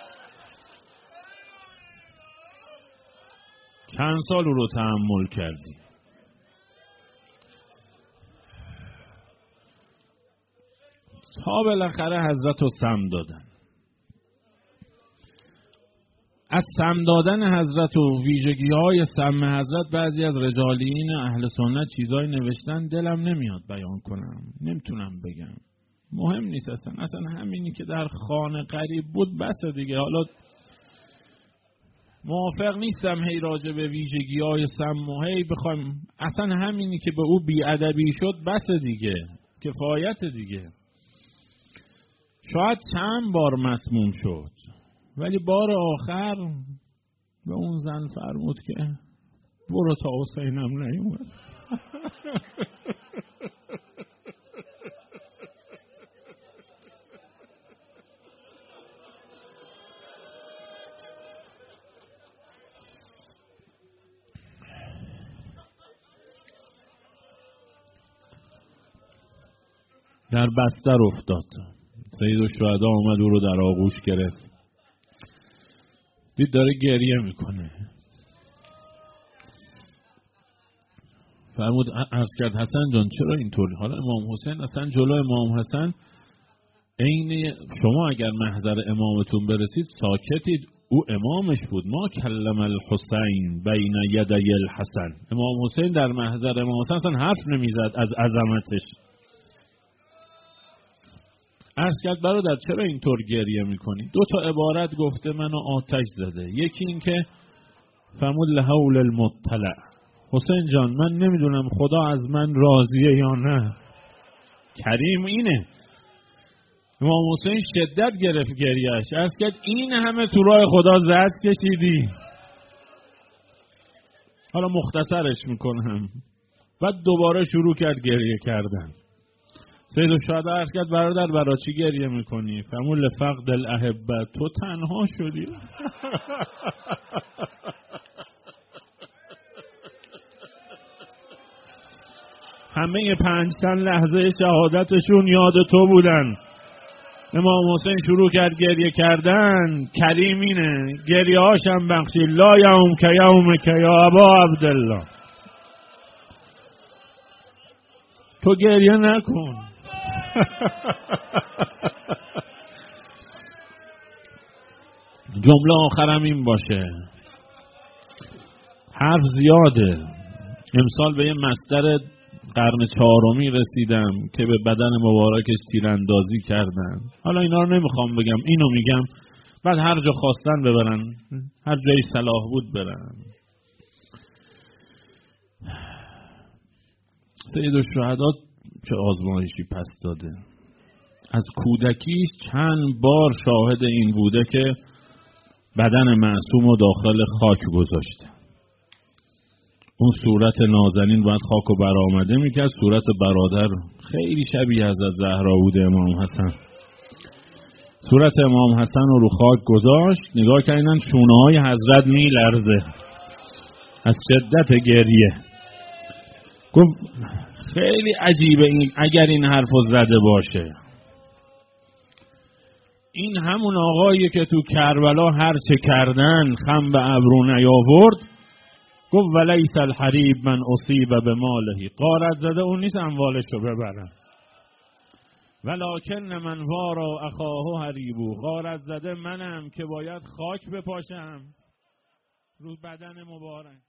Speaker 1: چند سال او رو تحمل کردی؟ تا بالاخره حضرت رو سم دادن. از سم دادن حضرت و ویژگی‌های سم حضرت بعضی از رجالین اهل سنت چیزای نوشتن، دلم نمیاد بیان کنم، نمیتونم بگم، مهم نیست اصلا همینی که در خانه قریب بود بس دیگه. حالا موافق نیستم هی راجع به ویژگی‌های سم و هی بخوایم، اصلا همینی که به او بی‌ادبی شد بس دیگه، کفایت دیگه. شاید چند بار مسموم شد ولی بار آخر به اون زن فرمود که برو تا حسینم نیومد. در بستر افتاد. سیدالشهدا اومد او رو در آغوش گرفت، دید داره گریه میکنه. فرمود عرض کرد حسن جان چرا اینطوری؟ حالا امام حسین اصلا جلو امام حسن عین شما اگر محضر امامتون برسید ساکتید، او امامش بود. ما کلم الحسین بین یدی الحسن، امام حسین در محضر امام حسین اصلا حرف نمیزد از عظمتش. عرض کرد برادر چرا اینطور گریه میکنی؟ 2 تا عبارت گفته منو آتش زده. یکی این که فرمود لحول المطلع، حسین جان من نمیدونم خدا از من راضیه یا نه. کریم اینه. امام حسین شدت گرفت گریهش. عرض کرد این همه تو راه خدا زحمت کشیدی. حالا مختصرش میکنم. بعد دوباره شروع کرد گریه کردن. سیدالشهدا عرض کرد برادر برای چی گریه میکنی؟ فرمود لفقد الاحبه، تو تنها شدی. همه 5 لحظه شهادتشون یاد تو بودن. امام حسین شروع کرد گریه کردن. کریم اینه، گریه هاشم بخشی. لا یوم که یوم که یا ابا عبدالله، تو گریه نکن. جمله آخرم این باشه، حرف زیاده. امسال به یه مصدر قرن 4 رسیدم که به بدن مبارکش تیراندازی کردن. حالا اینا رو نمیخوام بگم، اینو میگم، بعد هر جا خواستن ببرن، هر جایی صلاح بود برن. سید الشهدا چه آزمایشی پس داده. از کودکیش چند بار شاهد این بوده که بدن معصوم رو داخل خاک گذاشته. اون صورت نازنین باید خاک رو برآمده میکرد، صورت برادر خیلی شبیه حضرت زهرا بوده امام حسن. صورت امام حسن رو خاک گذاشت، نگاه کردن شونه های حضرت میلرزه از شدت گریه. گفت خیلی عجیبه این، اگر این حرفو زده باشه. این همون آقایی که تو کربلا هر چه کردن خم به ابرو نیاورد. گفت ولیس الحریب من اصیب به ماله، غارت زده اون نیست اموالشو ببرن، ولکن من وارا اخاه حریبو، غارت زده منم که باید خاک بپاشم رو بدن مبارک.